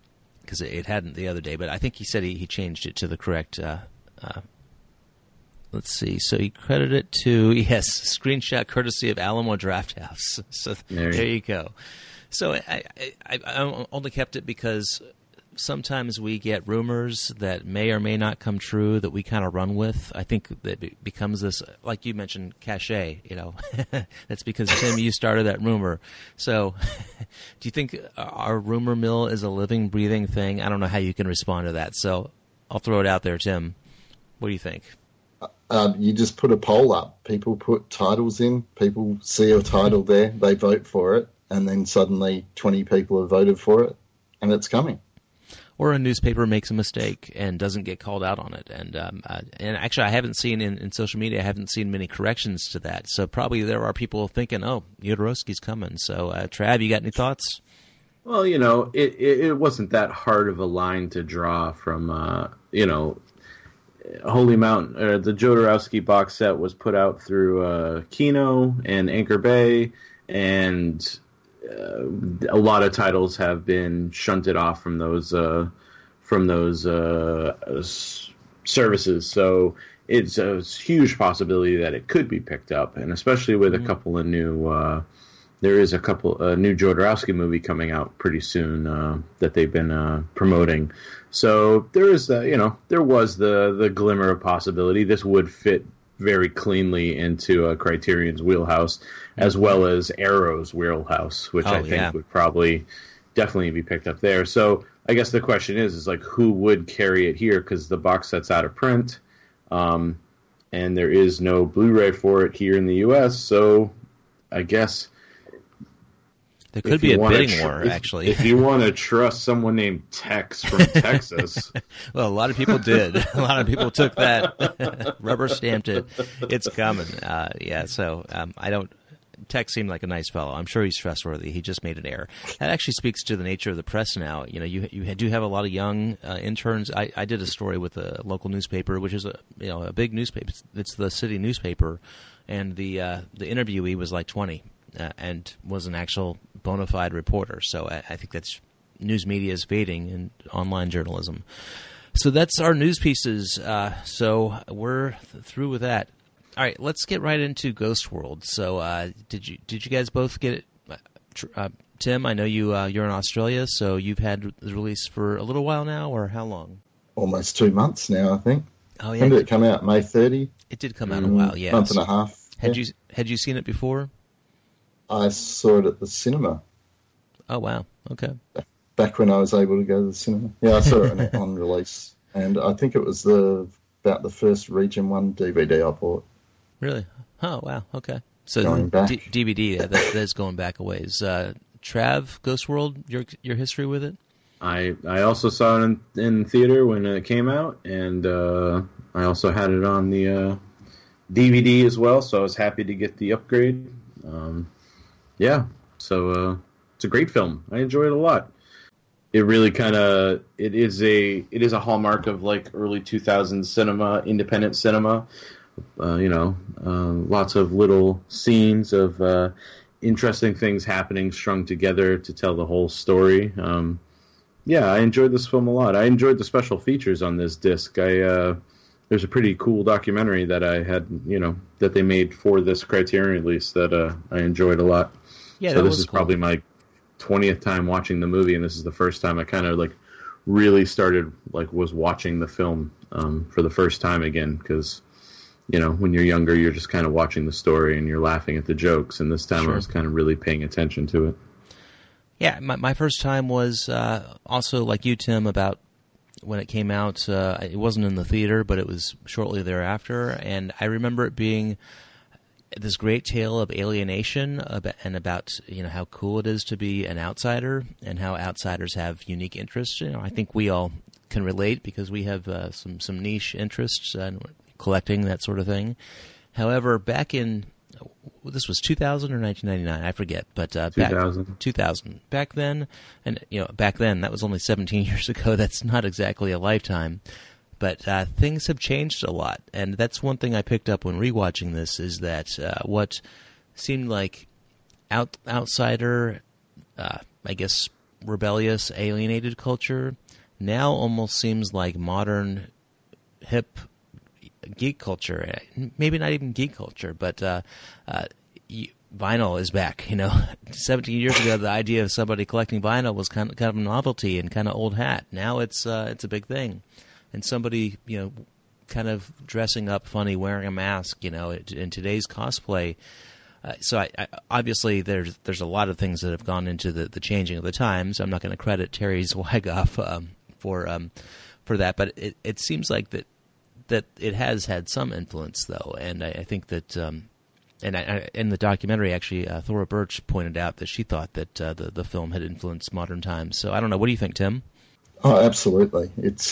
because it hadn't the other day, but I think he said he changed it to the correct Let's see. So you credit it to, yes, screenshot courtesy of Alamo Drafthouse. So there you go. So I only kept it because sometimes we get rumors that may or may not come true that we kind of run with. I think that it becomes this, like you mentioned, cachet, That's because, Tim, you started that rumor. So do you think our rumor mill is a living, breathing thing? I don't know how you can respond to that. So I'll throw it out there, Tim. What do you think? You just put a poll up. People put titles in. People see a title there. They vote for it. And then suddenly 20 people have voted for it. And it's coming. Or a newspaper makes a mistake and doesn't get called out on it. And actually, I haven't seen in social media, I haven't seen many corrections to that. So probably there are people thinking, oh, Jodorowsky's coming. So, Trav, you got any thoughts? Well, it wasn't that hard of a line to draw from, Holy Mountain. The Jodorowsky box set was put out through Kino and Anchor Bay, and a lot of titles have been shunted off from those services. So it's a huge possibility that it could be picked up, and especially with a couple of new. There is a new Jodorowsky movie coming out pretty soon that they've been promoting. So there is there was the glimmer of possibility. This would fit very cleanly into Criterion's wheelhouse, as well as Arrow's wheelhouse, which I think would probably definitely be picked up there. So I guess the question is like, who would carry it here? Because the box set's out of print, and there is no Blu-ray for it here in the U.S. So I guess there could be a bidding war, actually. If you want to trust someone named Tex from Texas. Well, a lot of people did. A lot of people took that, rubber stamped it. It's coming. So I don't. Tex seemed like a nice fellow. I'm sure he's trustworthy. He just made an error. That actually speaks to the nature of the press now. You do have a lot of young interns. I did a story with a local newspaper, which is a big newspaper. It's the city newspaper, and the interviewee was like 20. And was an actual bona fide reporter. So I think that's news media is fading in online journalism. So that's our news pieces. So we're through with that. All right, let's get right into Ghost World. So did you guys both get it? Tim, I know you're in Australia, so you've had the release for a little while now, or how long? Almost 2 months now, I think. Oh yeah. When did it come out? May 30? It did come out a while, yeah. Month and a half. Had you seen it before? I saw it at the cinema. Oh, wow. Okay. Back when I was able to go to the cinema. Yeah, I saw it on release. And I think it was about the first Region 1 DVD I bought. Really? Oh, wow. Okay. So going back. DVD, that's going back a ways. Trav, Ghost World, your history with it? I also saw it in theater when it came out, and I also had it on the DVD as well, so I was happy to get the upgrade. So it's a great film. I enjoy it a lot. It really it is a hallmark of like early 2000s cinema, independent cinema. Lots of little scenes of interesting things happening strung together to tell the whole story. I enjoyed this film a lot. I enjoyed the special features on this disc. There's a pretty cool documentary that I had, that they made for this Criterion release that I enjoyed a lot. Yeah, so this is cool. Probably my 20th time watching the movie, and this is the first time I kind of like really started was watching the film for the first time again, because when you're younger, you're just kind of watching the story and you're laughing at the jokes, and this time I was kind of really paying attention to it. Yeah, my first time was also like you, Tim, about when it came out. It wasn't in the theater, but it was shortly thereafter, and I remember it being this great tale of alienation and about how cool it is to be an outsider and how outsiders have unique interests. I think we all can relate because we have some niche interests and collecting, that sort of thing. However, back in this was 2000 or 1999, I forget, but 2000. Back then, and back then that was only 17 years ago. That's not exactly a lifetime. But things have changed a lot, and that's one thing I picked up when rewatching this, is that what seemed like outsider, I guess rebellious, alienated culture now almost seems like modern, hip, geek culture, maybe not even geek culture, but vinyl is back. 17 years ago, the idea of somebody collecting vinyl was kind of a novelty and kind of old hat. Now it's a big thing, and somebody kind of dressing up funny, wearing a mask. In today's cosplay. So I obviously there's a lot of things that have gone into the changing of the times. I'm not going to credit Terry Zwigoff for that, but it seems like that it has had some influence though, and I think that in the documentary actually Thora Birch pointed out that she thought that the film had influenced modern times. So I don't know. What do you think, Tim? Oh, absolutely. It's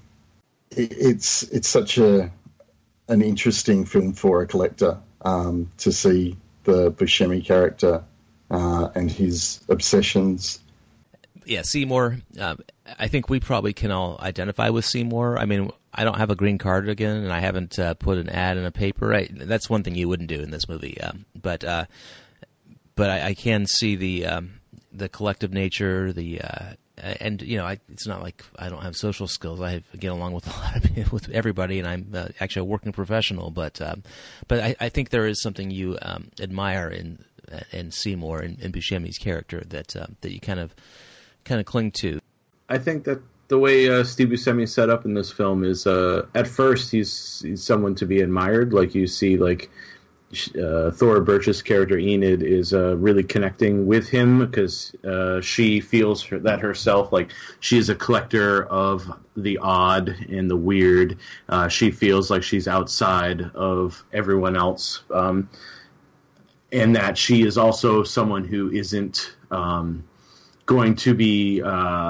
such an interesting film for a collector to see the Buscemi character and his obsessions. Yeah, Seymour. I think we probably can all identify with Seymour. I mean, I don't have a green card again, and I haven't put an ad in a paper. That's one thing you wouldn't do in this movie. But I can see the collective nature, and it's not like I don't have social skills. I get along with a lot of with everybody, and I'm actually a working professional. But I think there is something you admire in Seymour and Buscemi's character that you kind of cling to. I think that the way Steve Buscemi is set up in this film is at first he's someone to be admired. Like you see, like Thora Birch's character Enid is really connecting with him because she feels that herself, like she is a collector of the odd and the weird. She feels like she's outside of everyone else, and that she is also someone who isn't going to be,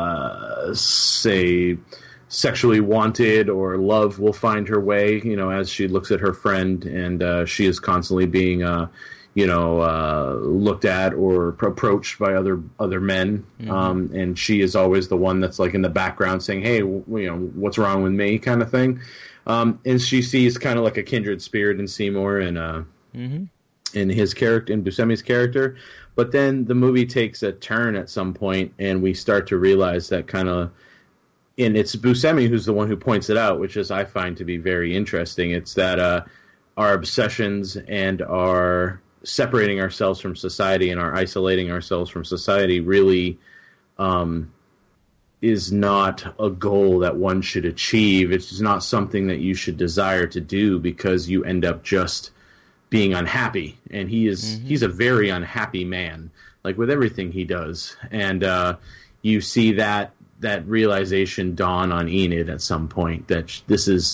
say, sexually wanted, or love will find her way, as she looks at her friend, and she is constantly being, looked at or approached by other men, and she is always the one that's like in the background saying, "Hey, what's wrong with me?" kind of thing, and she sees kind of like a kindred spirit in Seymour and in his character, in Buscemi's character. But then the movie takes a turn at some point, and we start to realize that and it's Buscemi who's the one who points it out, which is I find to be very interesting. It's that our obsessions and our separating ourselves from society and our isolating ourselves from society really is not a goal that one should achieve. It's not something that you should desire to do, because you end up just being unhappy, and he's a very unhappy man, like with everything he does, and you see that realization dawn on Enid at some point that this is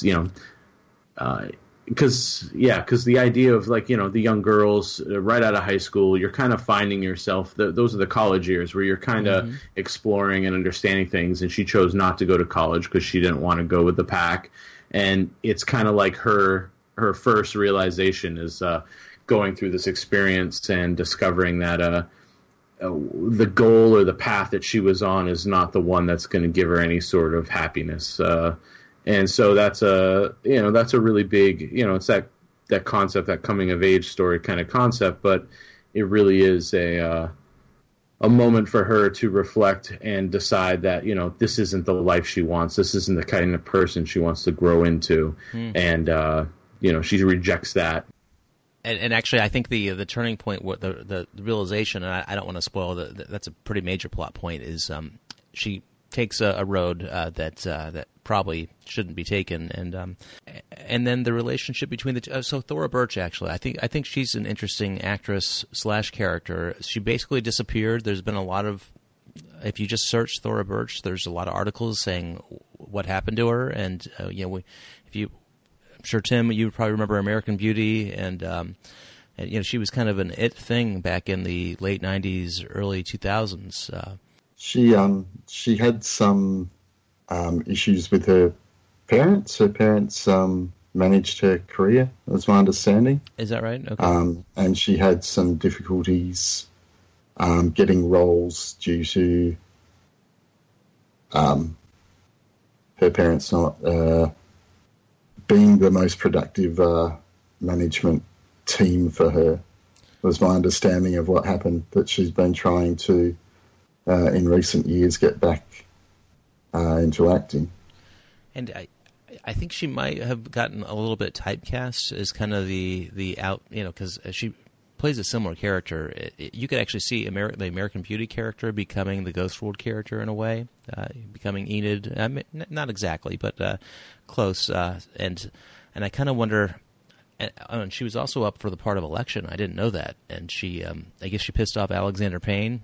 because the idea of the young girls right out of high school, you're kind of finding yourself. Those are the college years where you're kind of exploring and understanding things, and she chose not to go to college because she didn't want to go with the pack, and it's kind of like her first realization is going through this experience and discovering that the goal or the path that she was on is not the one that's going to give her any sort of happiness. And so that's a really big, it's that concept, that coming of age story kind of concept, but it really is a moment for her to reflect and decide that, this isn't the life she wants. This isn't the kind of person she wants to grow into. And, she rejects that. And actually, I think the turning point, the realization, and I don't want to spoil that's a pretty major plot point, is she takes a road that probably shouldn't be taken, and then the relationship between the two. So Thora Birch, actually, I think she's an interesting actress / character. She basically disappeared. There's been a lot of, if you just search Thora Birch, there's a lot of articles saying what happened to her, and I'm sure, Tim, you probably remember American Beauty, and she was kind of an it thing back in the late 90s, early 2000s. She had some issues with her parents. Her parents managed her career, was my understanding. Is that right? Okay. And she had some difficulties getting roles due to her parents not being the most productive management team for her, was my understanding of what happened, that she's been trying to, in recent years, get back into acting. And I think she might have gotten a little bit typecast as kind of the out, because she plays a similar character. You could actually see the American Beauty character becoming the Ghost World character in a way, becoming Enid. Not exactly, but close. And I kind of wonder. And she was also up for the part of Election. I didn't know that, and I guess she pissed off Alexander Payne.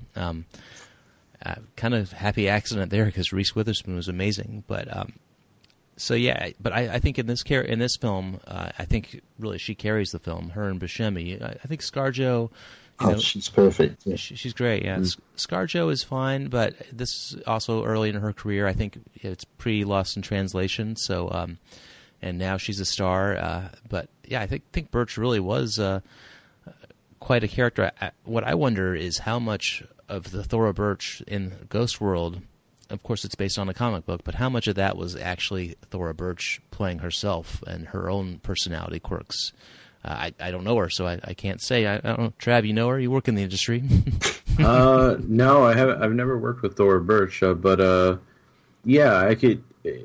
Kind of happy accident there because Reese Witherspoon was amazing, but. So yeah, but I think in this film, I think really she carries the film. Her and Buscemi. I think ScarJo. She's perfect. Yeah. She's great. Yeah, ScarJo is fine, but this is also early in her career. I think it's pretty Lost in Translation. So, and now she's a star. But yeah, I think Birch really was quite a character. What I wonder is how much of the Thora Birch in Ghost World. Of course, it's based on a comic book, but how much of that was actually Thora Birch playing herself and her own personality quirks? I don't know her, so I can't say. I don't know. Trav, you know her? You work in the industry. No, I haven't. I've never worked with Thora Birch, but yeah, I could.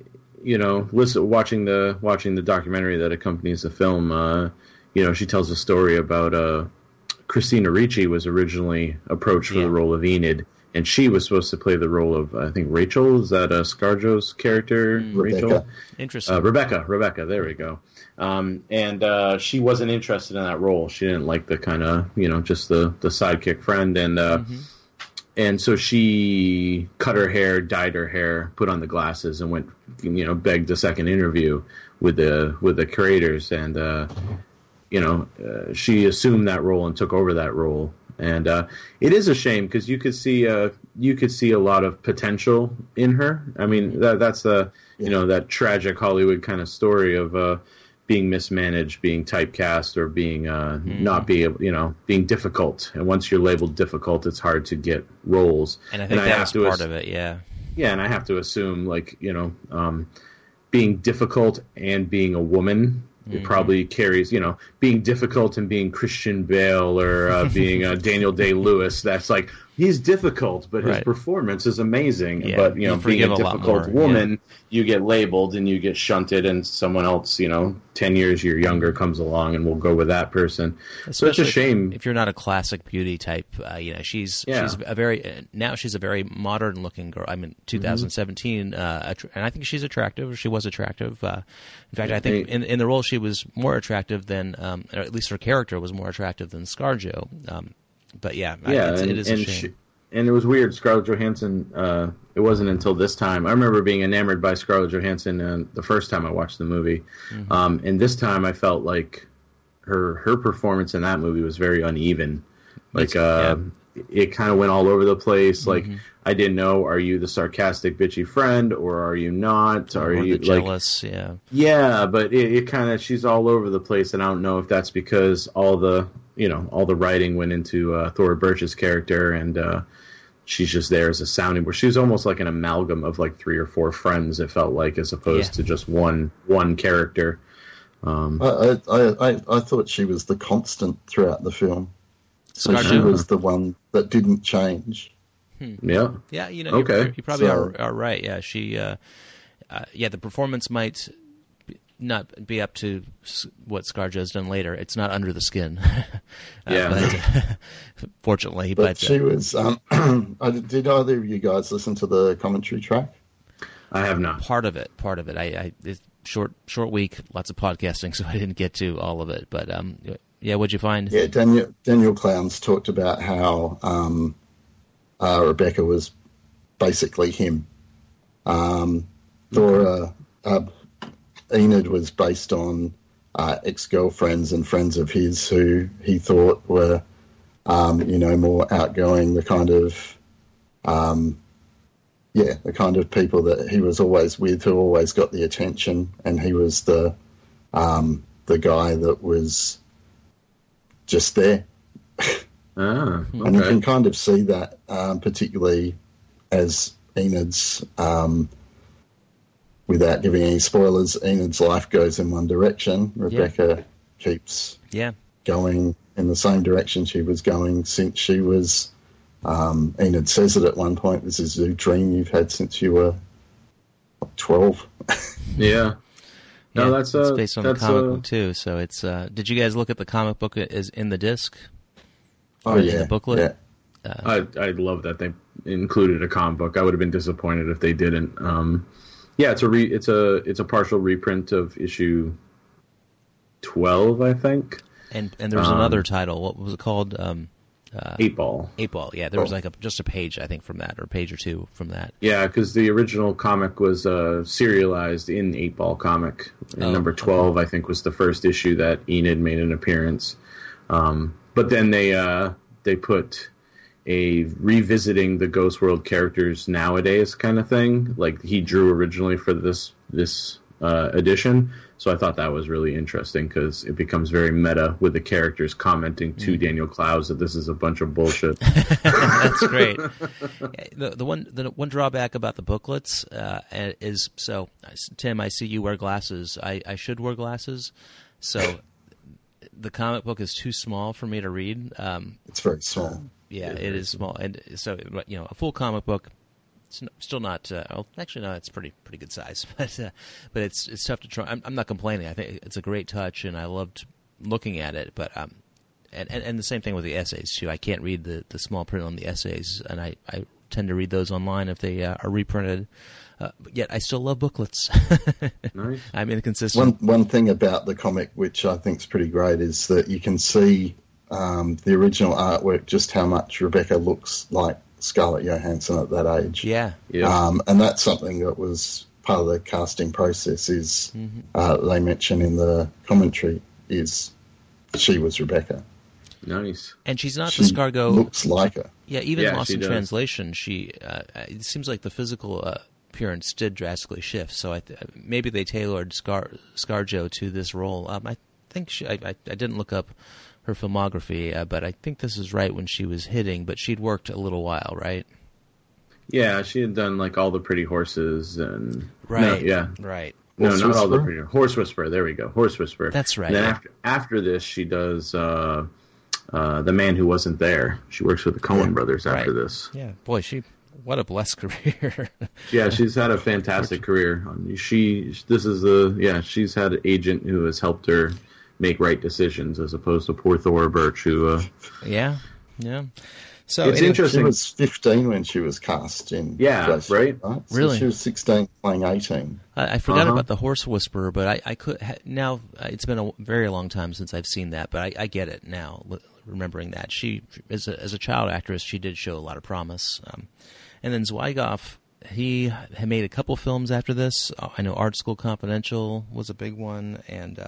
Watching the documentary that accompanies the film. She tells a story about Christina Ricci was originally approached for the role of Enid. And she was supposed to play the role of, I think, Rachel. Is that ScarJo's character? Rebecca. Rachel? Interesting. Rebecca, there we go. And she wasn't interested in that role. She didn't like the kind of, just the sidekick friend. And so she cut her hair, dyed her hair, put on the glasses, and went, begged a second interview with the creators. And, she assumed that role and took over that role. And it is a shame because you could see a lot of potential in her. I mean, that's that tragic Hollywood kind of story of being mismanaged, being typecast, or being not being difficult. And once you're labeled difficult, it's hard to get roles. And I think that's part of it. Yeah. Yeah, and I have to assume being difficult and being a woman. It probably carries, being difficult and being Christian Bale or being Daniel Day-Lewis. That's like, he's difficult, but his performance is amazing. Yeah, but, being a difficult woman, you get labeled and you get shunted, and someone else, 10 years younger comes along and we'll go with that person. So it's a shame. If you're not a classic beauty type, she's a very modern looking girl. I mean, 2017, and I think she's attractive. She was attractive. In fact, I think in the role she was more attractive than, or at least her character was more attractive than ScarJo. But yeah, it is a shame. And it was weird. Scarlett Johansson. It wasn't until this time. I remember being enamored by Scarlett Johansson the first time I watched the movie, and this time I felt like her performance in that movie was very uneven. Like it kind of went all over the place. Like I didn't know, are you the sarcastic bitchy friend or are you not? Are you jealous? Yeah, but it kind of, she's all over the place, and I don't know if that's because all the writing went into Thora Birch's character, and she's just there as a sounding board. She was almost like an amalgam of like 3 or 4 friends, it felt like, as opposed to just one character. I thought she was the constant throughout the film. So she was the one that didn't change. Yeah. Yeah, you okay. You probably are right. Yeah, she. The performance might not be up to what ScarJo's done later. It's not under the skin. Fortunately, but she was. Did either of you guys listen to the commentary track? I have not. Part of it. It's short week, lots of podcasting, so I didn't get to all of it. But what'd you find? Yeah, Daniel Clowns talked about how Rebecca was basically him. Thora, Enid was based on ex-girlfriends and friends of his who he thought were, more outgoing, the kind of people that he was always with, who always got the attention, and he was the guy that was just there. Okay. And you can kind of see that, particularly as Enid's, without giving any spoilers, Enid's life goes in one direction. Rebecca keeps going in the same direction she was going since she was, Enid says it at one point, this is a dream you've had since you were 12. Yeah. No, that's it's based on the comic book too. So it's. Did you guys look at the comic book as in the disc? Oh in the booklet. Yeah. I love that they included a comic book. I would have been disappointed if they didn't. It's a partial reprint of issue 12, I think. And there was another title. What was it called? 8 Ball. 8 Ball. Yeah, there was just a page, I think, from that, or a page or two from that. Yeah, because the original comic was serialized in 8 Ball comic. And number 12, I think, was the first issue that Enid made an appearance. But then they put a revisiting the Ghost World characters nowadays kind of thing, like he drew originally for this edition. So I thought that was really interesting because it becomes very meta with the characters commenting to Daniel Clowes that this is a bunch of bullshit. That's great. The one drawback about the booklets is, so Tim, I see you wear glasses. I should wear glasses, so the comic book is too small for me to read. It's very small. Yeah, it is small, and so a full comic book. It's still not. Actually, no, it's pretty good size, but it's tough to try. I'm not complaining. I think it's a great touch, and I loved looking at it. But and the same thing with the essays too. I can't read the small print on the essays, and I tend to read those online if they are reprinted. But yet, I still love booklets. Nice. I'm inconsistent. One thing about the comic, which I think is pretty great, is that you can see the original artwork, just how much Rebecca looks like Scarlett Johansson at that age. Yeah. And that's something that was part of the casting process. Is they mention in the commentary is she was Rebecca. Nice. And she's not She the Scargo. looks like her. Yeah, even Lost in does. Translation, she it seems like the physical appearance did drastically shift. So maybe they tailored ScarJo to this role. I think I didn't look up her filmography, but I think this is right when she was hitting. But she'd worked a little while, right? Yeah, she had done like All the Pretty Horses and right. Not Horse all the Whisperer? pretty Horse Whisperer. There we go, Horse Whisperer. That's right. And then after this, she does The Man Who Wasn't There. She works with the Coen brothers after this. Yeah, boy, what a blessed career. Yeah, she's had a fantastic career. She's had an agent who has helped her make right decisions as opposed to poor Thora Birch, who yeah. So it's interesting. She was 15 when she was cast in. Yeah, right? So really? She was 16 playing 18. I forgot about the Horse Whisperer, but I could now. It's been a very long time since I've seen that, but I get it now. Remembering that she, as a child actress, she did show a lot of promise. And then Zwigoff, he had made a couple films after this. I know Art School Confidential was a big one, and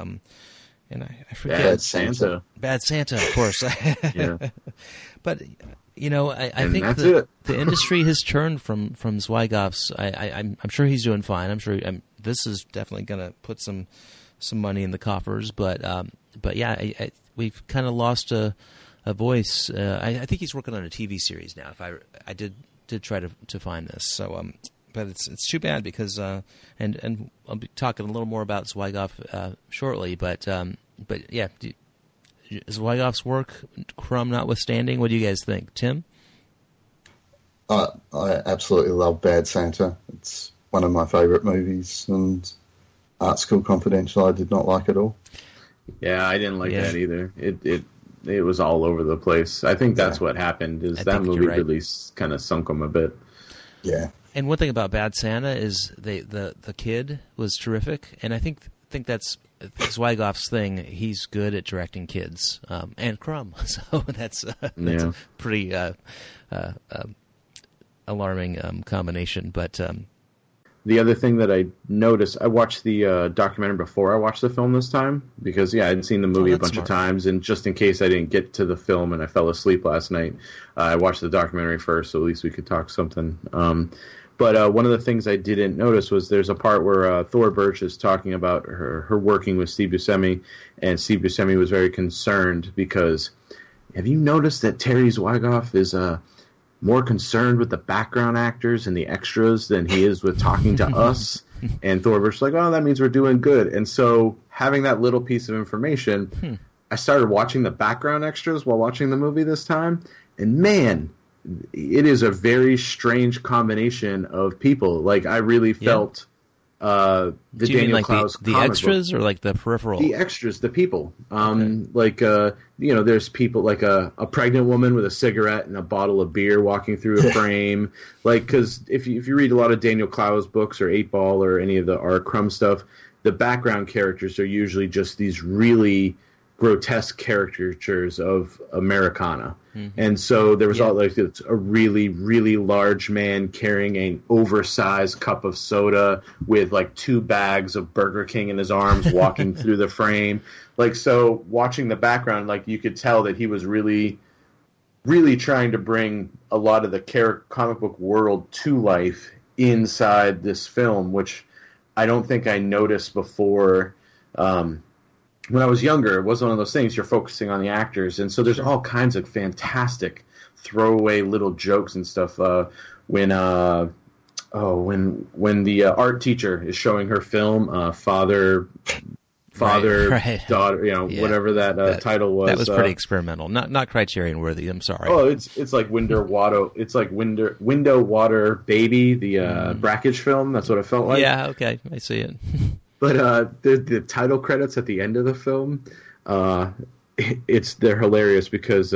I forget. Bad Santa, of course. Yeah. But I think the industry has turned from Zwigoff's. I'm sure he's doing fine. I'm sure this is definitely going to put some money in the coffers. But yeah, we've kind of lost a voice. I think he's working on a TV series now. If I did try to find this. So but it's too bad because and I'll be talking a little more about Zwigoff shortly. But yeah. Zwigoff's work, Crumb notwithstanding, what do you guys think? Tim? I absolutely love Bad Santa. It's one of my favourite movies, and Art School Confidential I did not like at all. Yeah, I didn't like that either. It was all over the place. I think that's what happened, is that movie really kind of sunk them a bit. Yeah. And one thing about Bad Santa is the kid was terrific, and I think that's Zwigoff's thing. He's good at directing kids, and Crumb. So that's a pretty alarming combination. But the other thing that I noticed, I watched the documentary before I watched the film this time because I'd seen the movie a bunch of times, and just in case I didn't get to the film and I fell asleep last night, I watched the documentary first, so at least we could talk something. But one of the things I didn't notice was there's a part where Thora Birch is talking about her working with Steve Buscemi, and Steve Buscemi was very concerned because, have you noticed that Terry Zwigoff is more concerned with the background actors and the extras than he is with talking to us? And Thora Birch's like, oh, that means we're doing good. And so having that little piece of information, I started watching the background extras while watching the movie this time, and man, it is a very strange combination of people. Like, I really felt the Do you Daniel mean like Clowes the comic extras book. or like the peripheral? The extras, the people. Okay. Like, there's people like a pregnant woman with a cigarette and a bottle of beer walking through a frame. Like, because if you read a lot of Daniel Clowes books or 8 Ball or any of the R. Crumb stuff, the background characters are usually just these really grotesque caricatures of Americana. Mm-hmm. And so there was all like it's a really, really large man carrying an oversized cup of soda with like 2 bags of Burger King in his arms walking through the frame. Like, so watching the background, like you could tell that he was really, really trying to bring a lot of the comic book world to life inside this film, which I don't think I noticed before. When I was younger, it wasn't one of those things. You're focusing on the actors, and so there's all kinds of fantastic throwaway little jokes and stuff. When the art teacher is showing her film, father, right. daughter, whatever that title was. That was pretty experimental, not Criterion worthy. I'm sorry. Oh, it's like Window Water Baby, the Brakhage film. That's what it felt like. Yeah, okay, I see it. But the title credits at the end of the film, they're hilarious because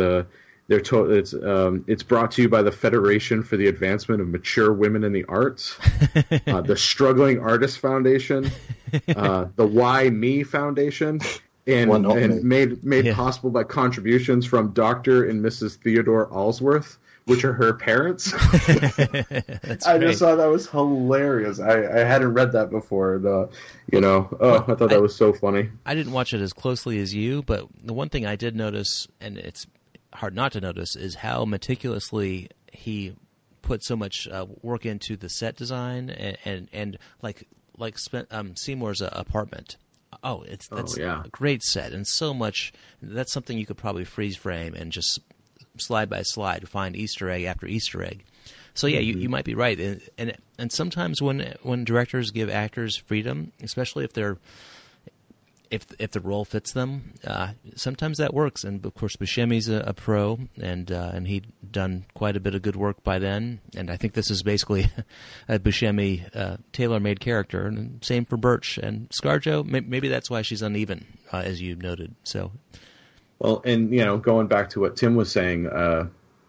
it's brought to you by the Federation for the Advancement of Mature Women in the Arts, the Struggling Artists Foundation, the Why Me Foundation, and made possible by contributions from Dr. and Mrs. Theodore Allsworth, which are her parents. I just thought that was hilarious. I hadn't read that before. I thought that was so funny. I didn't watch it as closely as you, but the one thing I did notice, and it's hard not to notice, is how meticulously he put so much work into the set design and Seymour's apartment. That's a great set, and so much. That's something you could probably freeze frame and just slide by slide find Easter egg after Easter egg. So yeah, you might be right, and sometimes when directors give actors freedom, especially if the role fits them, sometimes that works. And of course, Buscemi's a pro, and he'd done quite a bit of good work by then. And I think this is basically a Buscemi tailor-made character. And same for Birch and ScarJo. Maybe that's why she's uneven, as you noted. So. Well, and going back to what Tim was saying, the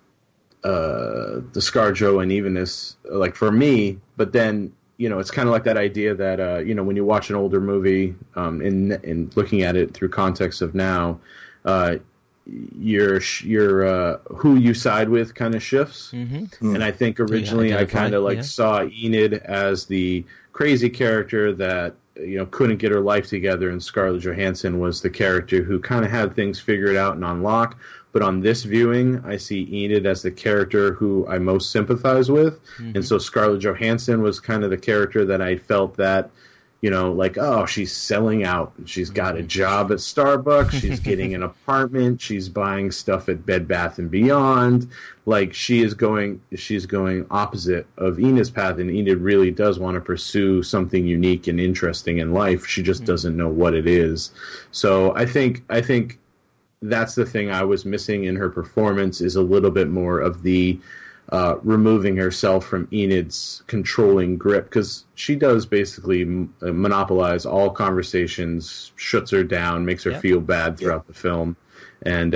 ScarJo unevenness, like for me, but then it's kind of like that idea that when you watch an older movie, in looking at it through context of now, your who you side with kind of shifts. Mm-hmm. And I think originally I kind of saw Enid as the crazy character that couldn't get her life together, and Scarlett Johansson was the character who kind of had things figured out and on lock. But on this viewing, I see Enid as the character who I most sympathize with. Mm-hmm. And so Scarlett Johansson was kind of the character that I felt that, she's selling out. She's got a job at Starbucks. She's getting an apartment. She's buying stuff at Bed Bath & Beyond. Like, she's going opposite of Enid's path, and Enid really does want to pursue something unique and interesting in life. She just doesn't know what it is. So I think that's the thing I was missing in her performance, is a little bit more of the removing herself from Enid's controlling grip, because she does basically monopolize all conversations, shuts her down, makes her feel bad throughout the film. And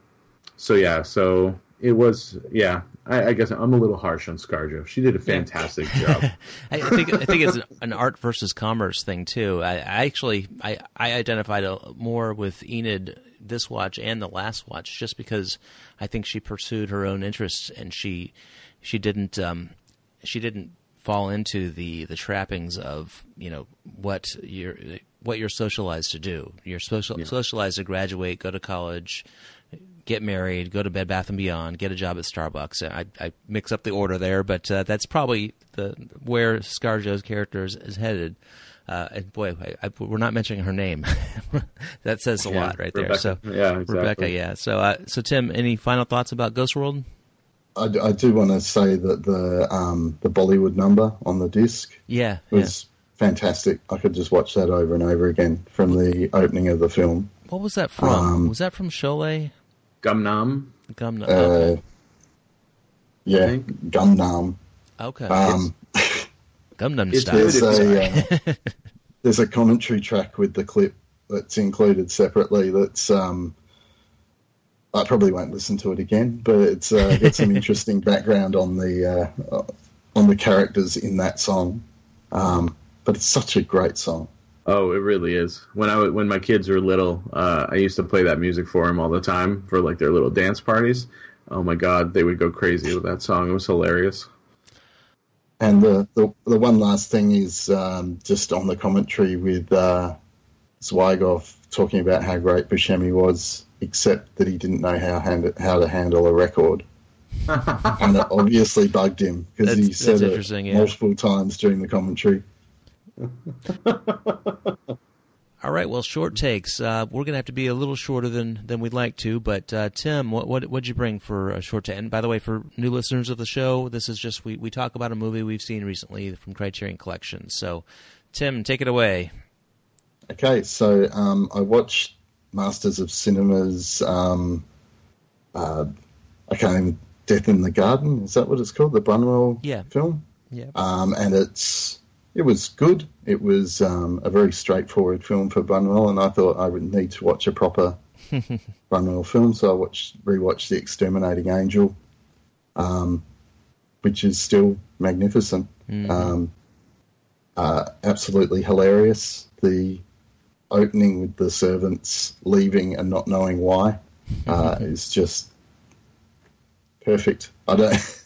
so it was, I guess I'm a little harsh on ScarJo. She did a fantastic job. I think it's an art versus commerce thing too. I identified more with Enid this watch and the last watch, just because I think she pursued her own interests, and she didn't fall into the trappings of what you're socialized to do. You're socialized to graduate, go to college, get married, go to Bed Bath & Beyond, get a job at Starbucks. I mix up the order there, but that's probably where ScarJo's character is headed. And boy, we're not mentioning her name. That says a lot right Rebecca. There. So exactly. Rebecca, yeah. So Tim, any final thoughts about Ghost World? I do want to say that the Bollywood number on the disc was fantastic. I could just watch that over and over again from the opening of the film. What was that from? Was that from Sholay? Gumnam. Okay. Gumnam. Okay. Gangnam It's Style. There's a commentary track with the clip that's included separately. That's I probably won't listen to it again, but it's got some interesting background on the characters in that song. But it's such a great song. Oh, it really is. When my kids were little, I used to play that music for them all the time for like their little dance parties. Oh my God, they would go crazy with that song. It was hilarious. And the one last thing is just on the commentary with Zweigoff talking about how great Buscemi was, except that he didn't know how to handle a record. And it obviously bugged him because he said it multiple times during the commentary. All right, well, short takes. We're going to have to be a little shorter than we'd like to, but Tim, what'd you bring for a short take? And by the way, for new listeners of the show, this is just we talk about a movie we've seen recently from Criterion Collection. So, Tim, take it away. Okay, so I watched Masters of Cinema's Death in the Garden. Is that what it's called? The Brunwell film? Yeah. And it was good. It was a very straightforward film for Brunwell, and I thought I would need to watch a proper Brunwell film, so I rewatched The Exterminating Angel, which is still magnificent. Mm-hmm. Absolutely hilarious. The opening with the servants leaving and not knowing why is just perfect. It's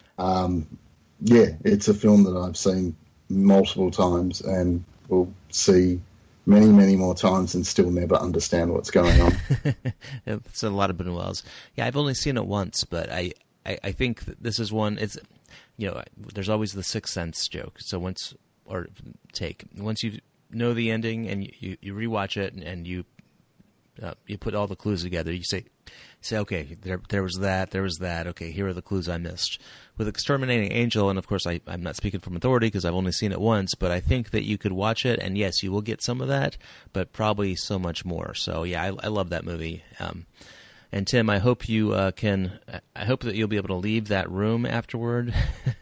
a film that I've seen multiple times and will see many, many more times and still never understand what's going on. It's a lot of Buñuel's. Yeah, I've only seen it once, but I think that this is one. It's there's always the Sixth Sense joke. So once you know the ending and you rewatch it and you put all the clues together, you say okay, there was that. Okay, here are the clues I missed. With Exterminating Angel, and of course I'm not speaking from authority because I've only seen it once, but I think that you could watch it, and yes, you will get some of that, but probably so much more. So yeah, I love that movie. And Tim, I hope you I hope that you'll be able to leave that room afterward.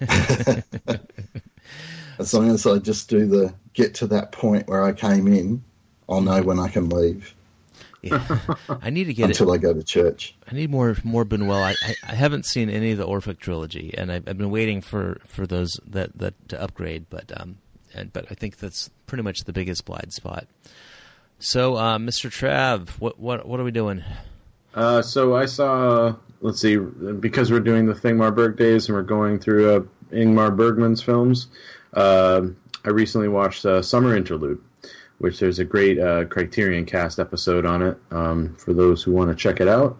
As long as I just get to that point where I came in, I'll know when I can leave. Yeah. I need to get until I go to church. I need more Buñuel. I haven't seen any of the Orphic trilogy, and I've been waiting for those that to upgrade. But I think that's pretty much the biggest blind spot. So, Mr. Trav, what are we doing? So I saw. Let's see, because we're doing the Thingmar Berg days and we're going through Ingmar Bergman's films. I recently watched Summer Interlude, which there's a great Criterion Cast episode on it for those who want to check it out.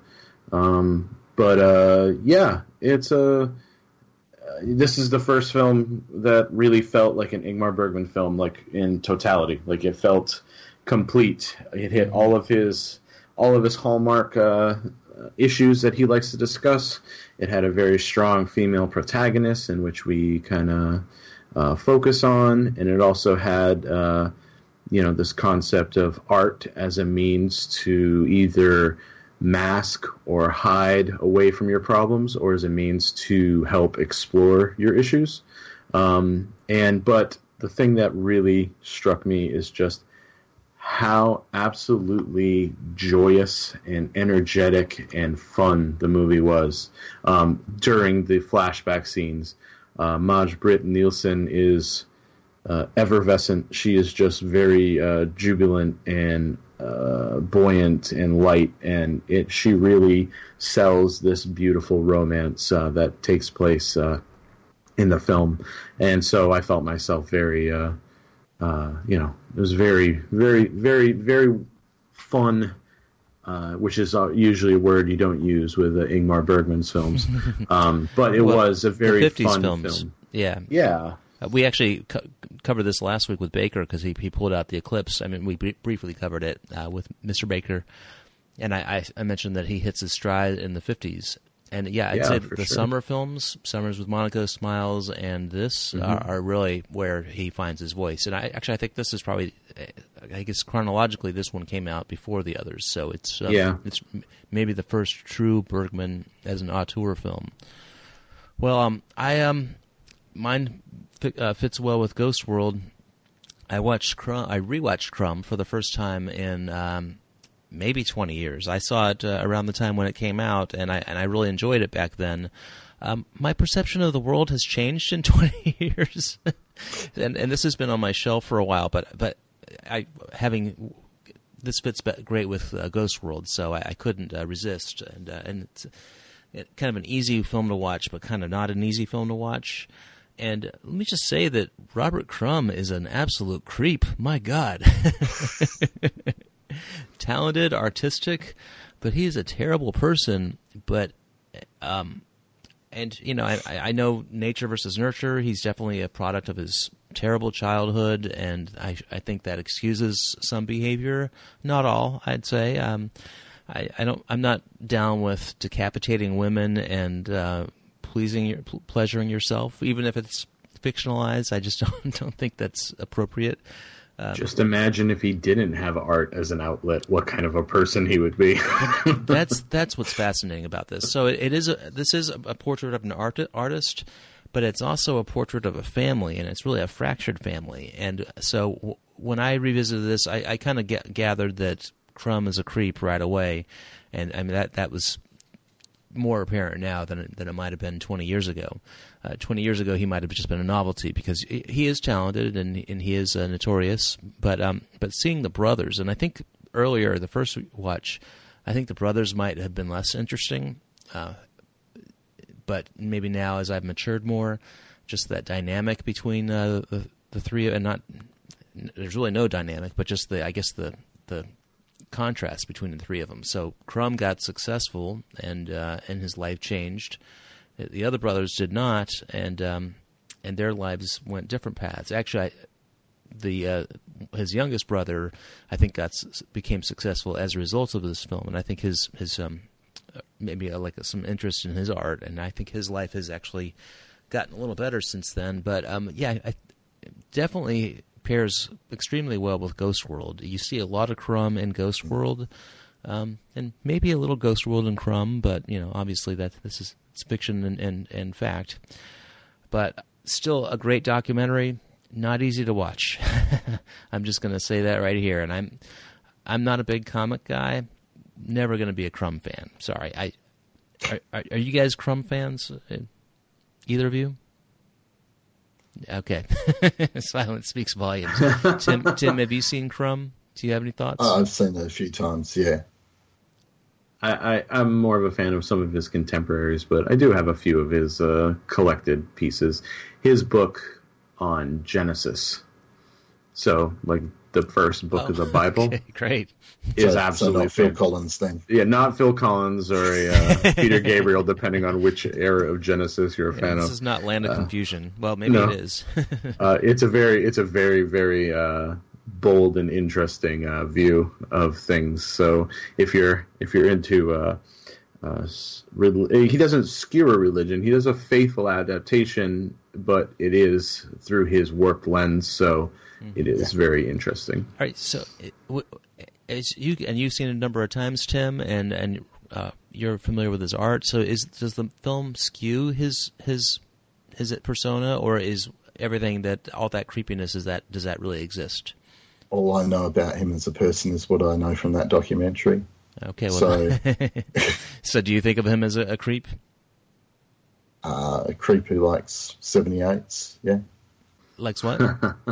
It's this is the first film that really felt like an Ingmar Bergman film, like in totality. Like it felt complete. It hit all of his hallmark issues that he likes to discuss. It had a very strong female protagonist in which we kind of focus on, and it also had this concept of art as a means to either mask or hide away from your problems, or as a means to help explore your issues. But the thing that really struck me is just how absolutely joyous and energetic and fun the movie was during the flashback scenes. Maj-Britt Nielsen is effervescent. She is just very jubilant and buoyant and light, and she really sells this beautiful romance that takes place in the film. And so I felt myself very, it was very, very, very, very fun, which is usually a word you don't use with Ingmar Bergman's films. But it was a very fun film. Yeah. Yeah. We actually covered this last week with Baker because he pulled out The Eclipse. I mean, we briefly covered it with Mr. Baker, and I mentioned that he hits his stride in the 50s. And I'd say the summer films, Summers with Monica, Smiles, and this are really where he finds his voice. And I think this is probably, I guess chronologically, this one came out before the others. So it's maybe the first true Bergman as an auteur film. Well, mine fits well with Ghost World. I rewatched Crumb for the first time in maybe 20 years. I saw it around the time when it came out, and I really enjoyed it back then. My perception of the world has changed in 20 years, and this has been on my shelf for a while. But this fits great with Ghost World, so I couldn't resist. And it's kind of an easy film to watch, but kind of not an easy film to watch. And let me just say that Robert Crumb is an absolute creep. My God. Talented, artistic, but he is a terrible person. But, and, you know, I know nature versus nurture. He's definitely a product of his terrible childhood, and I think that excuses some behavior. Not all, I'd say. I'm not down with decapitating women and pleasuring yourself, even if it's fictionalized. I just don't think that's appropriate. Just imagine if he didn't have art as an outlet, what kind of a person he would be. That's what's fascinating about this. So this is a portrait of an artist, but it's also a portrait of a family, and it's really a fractured family. And so when I revisited this, I kind of gathered that Crumb is a creep right away, and I mean that was more apparent now than it might have been 20 years ago. 20 years ago, he might have just been a novelty because he is talented and he is notorious. But seeing the brothers, and I think earlier, the first watch, I think the brothers might have been less interesting. But maybe now, as I've matured more, just that dynamic between the three, and not there's really no dynamic, but just the contrast between the three of them. So Crumb got successful, and his life changed. The other brothers did not, and their lives went different paths. Actually, his youngest brother, I think, became successful as a result of this film, and I think his maybe some interest in his art, and I think his life has actually gotten a little better since then. But I definitely pairs extremely well with Ghost World. You see a lot of Crumb in Ghost World, and maybe a little Ghost World in Crumb, but obviously it's fiction and fact. But still a great documentary, not easy to watch. I'm just going to say that right here. And I'm not a big comic guy. Never going to be a Crumb fan. Sorry. Are you guys Crumb fans? Either of you? Okay. Silence speaks volumes. Tim, have you seen Crumb? Do you have any thoughts? I've seen it a few times, yeah. I'm more of a fan of some of his contemporaries, but I do have a few of his collected pieces. His book on Genesis, so like the first book of the Bible, okay, great, is absolutely not Phil Collins then. Yeah, not Phil Collins or Peter Gabriel, depending on which era of Genesis you're a fan of. This is not Land of Confusion. Well, maybe no. It is. It's a very, very bold and interesting view of things. So if you're into he doesn't skewer religion. He does a faithful adaptation, but it is through his warped lens. So it is very interesting. All right. So you've seen it a number of times, Tim, and you're familiar with his art. So does the film skew his persona, or is everything all that creepiness does that really exist? All I know about him as a person is what I know from that documentary. Okay, well, so do you think of him as a creep? A creep who likes 78s, yeah. Likes what?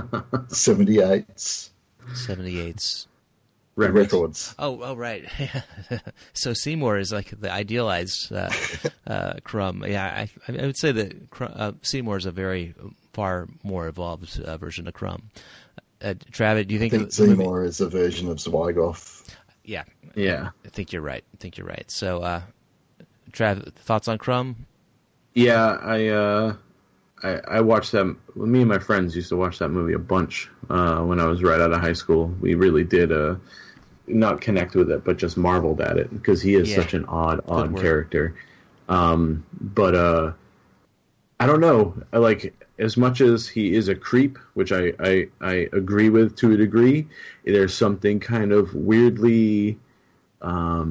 78s. 78s. Records. Oh, right. So Seymour is like the idealized Crumb. Yeah, I would say that Seymour is a very far more evolved version of Crumb. Travis, do you think Seymour is a version of Zwigoff? Yeah. I think you're right. So, Trav, thoughts on Crumb? Yeah, I watched that. Me and my friends used to watch that movie a bunch when I was right out of high school. We really did not connect with it, but just marveled at it because he is such an odd character. But I don't know. As much as he is a creep, which I agree with to a degree, there's something kind of weirdly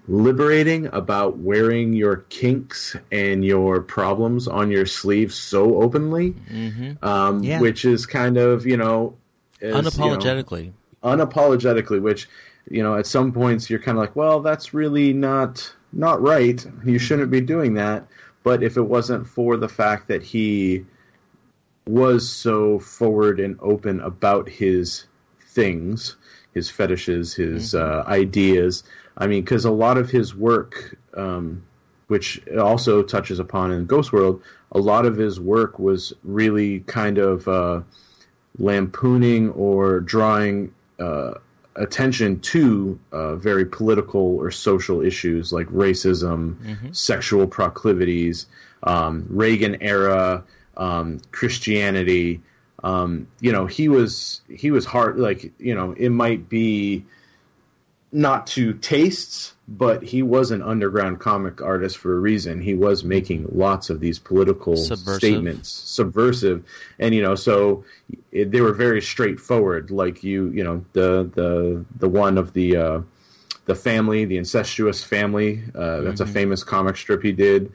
liberating about wearing your kinks and your problems on your sleeve so openly, which is kind of, unapologetically. Unapologetically, which, at some points you're kind of like, well, that's really not right. You shouldn't be doing that. But if it wasn't for the fact that he was so forward and open about his things, his fetishes, his ideas, I mean, because a lot of his work, which it also touches upon in Ghost World, a lot of his work was really kind of lampooning or drawing attention to very political or social issues like racism, sexual proclivities, Reagan era, Christianity. He was hard. Like, it might be not to tastes, but he was an underground comic artist for a reason. He was making lots of these political statements, subversive, and so they were very straightforward. Like the one of the family, the incestuous family. That's a famous comic strip he did.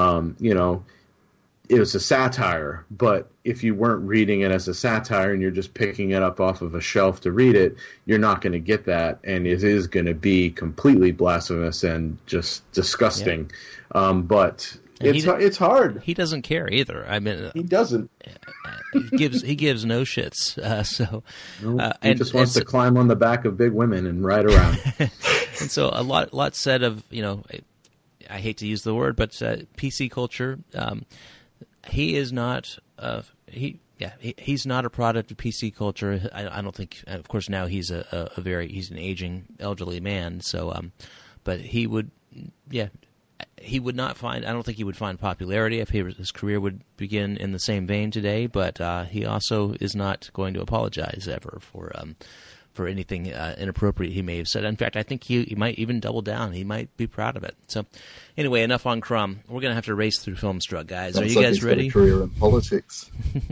It was a satire, but if you weren't reading it as a satire and you're just picking it up off of a shelf to read it, you're not going to get that, and it is going to be completely blasphemous and just disgusting. Yeah. But it's hard. He doesn't care either. I mean, he doesn't. He gives no shits. He just wants to climb on the back of big women and ride around. And so a lot said of I hate to use the word, but PC culture. He is not. He's not a product of PC culture. I don't think. Of course, now he's he's an aging elderly man. So, but he would, he would not find. I don't think he would find popularity if his career would begin in the same vein today. But he also is not going to apologize ever for anything inappropriate he may have said. In fact, I think he might even double down. He might be proud of it. So, anyway, enough on Crumb. We're going to have to race through Filmstruck, guys. Are you guys ready? Got a career in politics.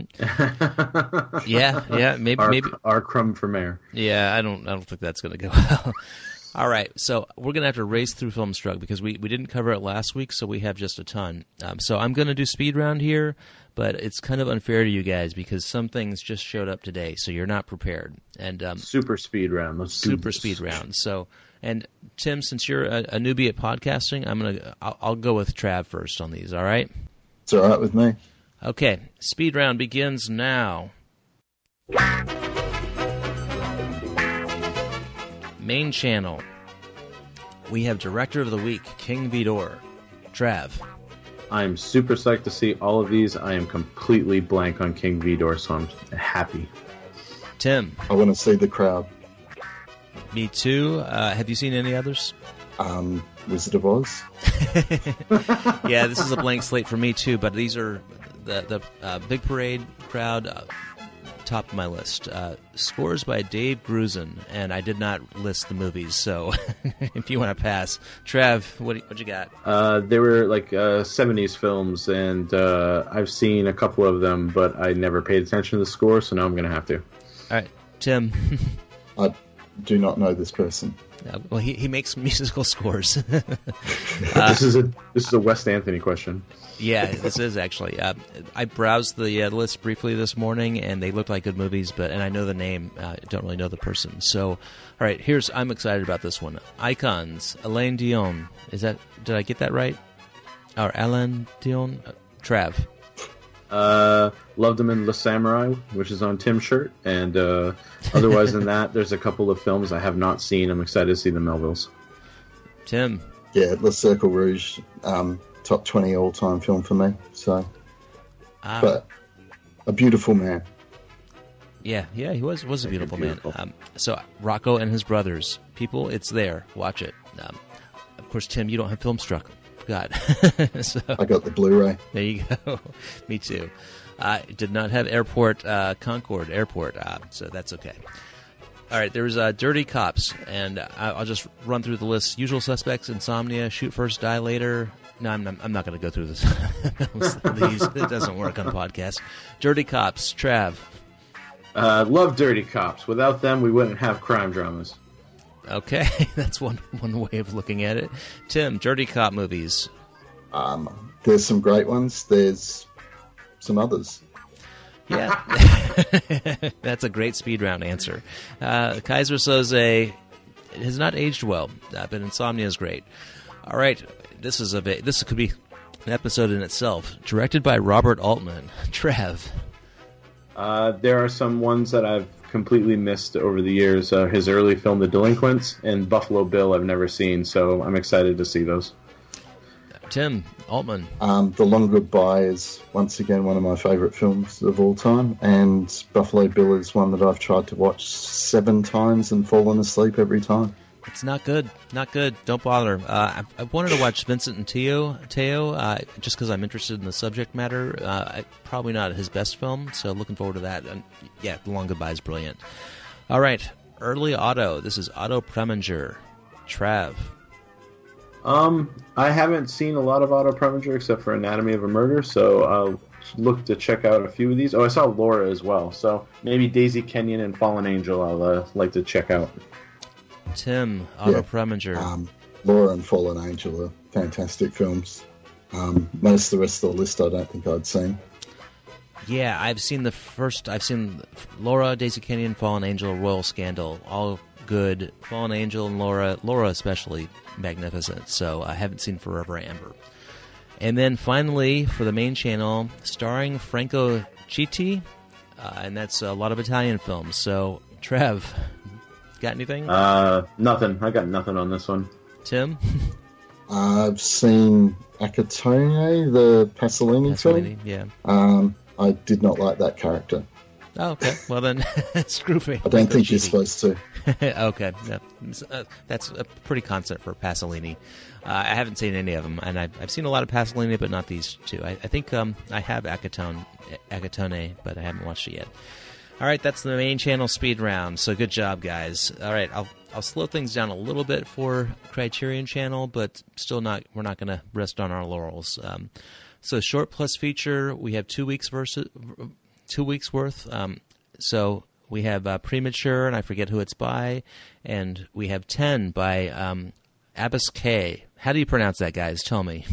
Yeah. Maybe our Crumb for mayor. Yeah, I don't think that's going to go well. All right, so we're going to have to race through Filmstruck because we didn't cover it last week, so we have just a ton. So I'm going to do speed round here, but it's kind of unfair to you guys because some things just showed up today, so you're not prepared. And super speed round. Let's do this. Speed round. So, and Tim, since you're a newbie at podcasting, I'll go with Trav first on these. All right? It's all right with me. Okay, speed round begins now. Main channel. We have Director of the Week, King Vidor. Trav. I'm super psyched to see all of these. I am completely blank on King Vidor, so I'm happy. Tim. I want to see The Crowd. Me too. Have you seen any others? Wizard of Oz. Yeah, this is a blank slate for me too, but these are the Big Parade, Crowd, top of my list. Scores by Dave Grusin, and I did not list the movies, so if you want to pass. Trav, what you got? They were like 70s films, and I've seen a couple of them, but I never paid attention to the score, so now I'm going to have to. All right, Tim. I do not know this person. Well, he makes musical scores. This is a Wes Anthony question. Yeah, this is actually. I browsed the list briefly this morning, and they look like good movies, and I know the name. I don't really know the person. So, all right, I'm excited about this one. Icons, Alain Dion. Did I get that right? Or Alain Dion? Trav. Loved him in Le Samurai, which is on Tim's shirt, and otherwise than that, there's a couple of films I have not seen. I'm excited to see the Melvilles. Tim. Yeah, Le Cercle Rouge, top 20 all-time film for me. So, but a beautiful man. Yeah, he was a beautiful man. So Rocco and his brothers, people, it's there. Watch it. Of course, Tim, you don't have Filmstruck. Forgot. So, I got the Blu-ray. There you go. Me too. Did not have Concord Airport, so that's okay. All right, there's Dirty Cops, and I'll just run through the list. Usual Suspects, Insomnia, Shoot First, Die Later. No, I'm not going to go through this. These, it doesn't work on a podcast. Dirty Cops, Trav. Love Dirty Cops. Without them, we wouldn't have crime dramas. Okay, that's one way of looking at it. Tim, dirty cop movies. There's some great ones. There's some others. Yeah, that's a great speed round answer. Kaiser Soze has not aged well, but Insomnia is great. All right, this could be an episode in itself. Directed by Robert Altman. Trev. There are some ones that I've completely missed over the years. His early film, The Delinquents, and Buffalo Bill I've never seen, so I'm excited to see those. Tim, Altman. The Long Goodbye is once again one of my favourite films of all time, and Buffalo Bill is one that I've tried to watch 7 times and fallen asleep every time. It's not good. Not good. Don't bother. I wanted to watch Vincent and Teo, just because I'm interested in the subject matter. Probably not his best film, so looking forward to that. And yeah, The Long Goodbye is brilliant. All right, Early Otto. This is Otto Preminger. Trav. I haven't seen a lot of Otto Preminger except for Anatomy of a Murder, so I'll look to check out a few of these. Oh, I saw Laura as well, so maybe Daisy Kenyon and Fallen Angel I'll like to check out. Tim, Otto Preminger. Laura and Fallen Angel are fantastic films. Most of the rest of the list I don't think I'd seen. Yeah, I've seen Laura, Daisy Kenyon, Fallen Angel, Royal Scandal, all good. Fallen Angel and Laura especially magnificent. So I haven't seen Forever Amber. And then finally, for the main channel, starring Franco Chitti, and that's a lot of Italian films. So, Trev, got anything? Nothing. I got nothing on this one. Tim? I've seen Akatone, the Pasolini film. Yeah. I did not like that character. Oh, okay. Well then, screw me. I don't think you're supposed to. Okay. No. That's a pretty constant for Pasolini. I haven't seen any of them, and I've seen a lot of Pasolini, but not these two. I think I have Akatone, but I haven't watched it yet. All right, that's the main channel speed round. So good job, guys. All right, I'll slow things down a little bit for Criterion Channel, but still not. We're not going to rest on our laurels. So short plus feature, we have 2 weeks worth. So we have Premature, and I forget who it's by, and we have 10 by Abbas K. How do you pronounce that, guys? Tell me.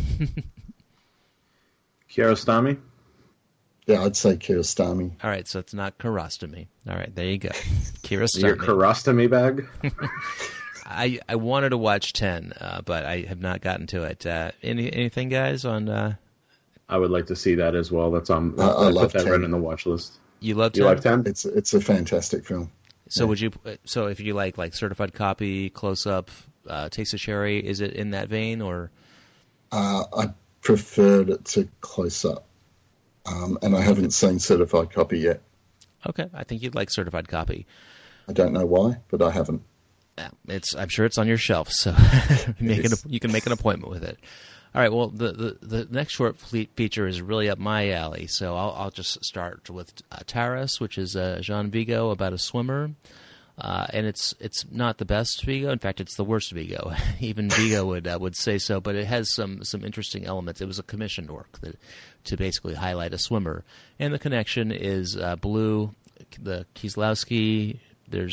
Kiarostami? Yeah, I'd say Kiarostami. All right, so it's not Kiarostami. All right, there you go. Kiarostami. Your Kiarostami bag? I wanted to watch 10, but I have not gotten to it. Anything, guys, on... I would like to see that as well. That's on. I put that 10. right on the watch list. You love 10? You like 10? It's a fantastic film. So would you? So if you like certified copy, close up, Taste of Cherry, is it in that vein or? I preferred it to close up, and I haven't seen certified copy yet. Okay, I think you'd like certified copy. I don't know why, but I haven't. I'm sure it's on your shelf, so you can make an appointment with it. All right. Well, the next short feature is really up my alley, so I'll just start with Taras, which is Jean Vigo about a swimmer, and it's not the best Vigo. In fact, it's the worst Vigo. Even Vigo would say so. But it has some interesting elements. It was a commissioned work to basically highlight a swimmer, and the connection is Blue, the Kieslowski. There's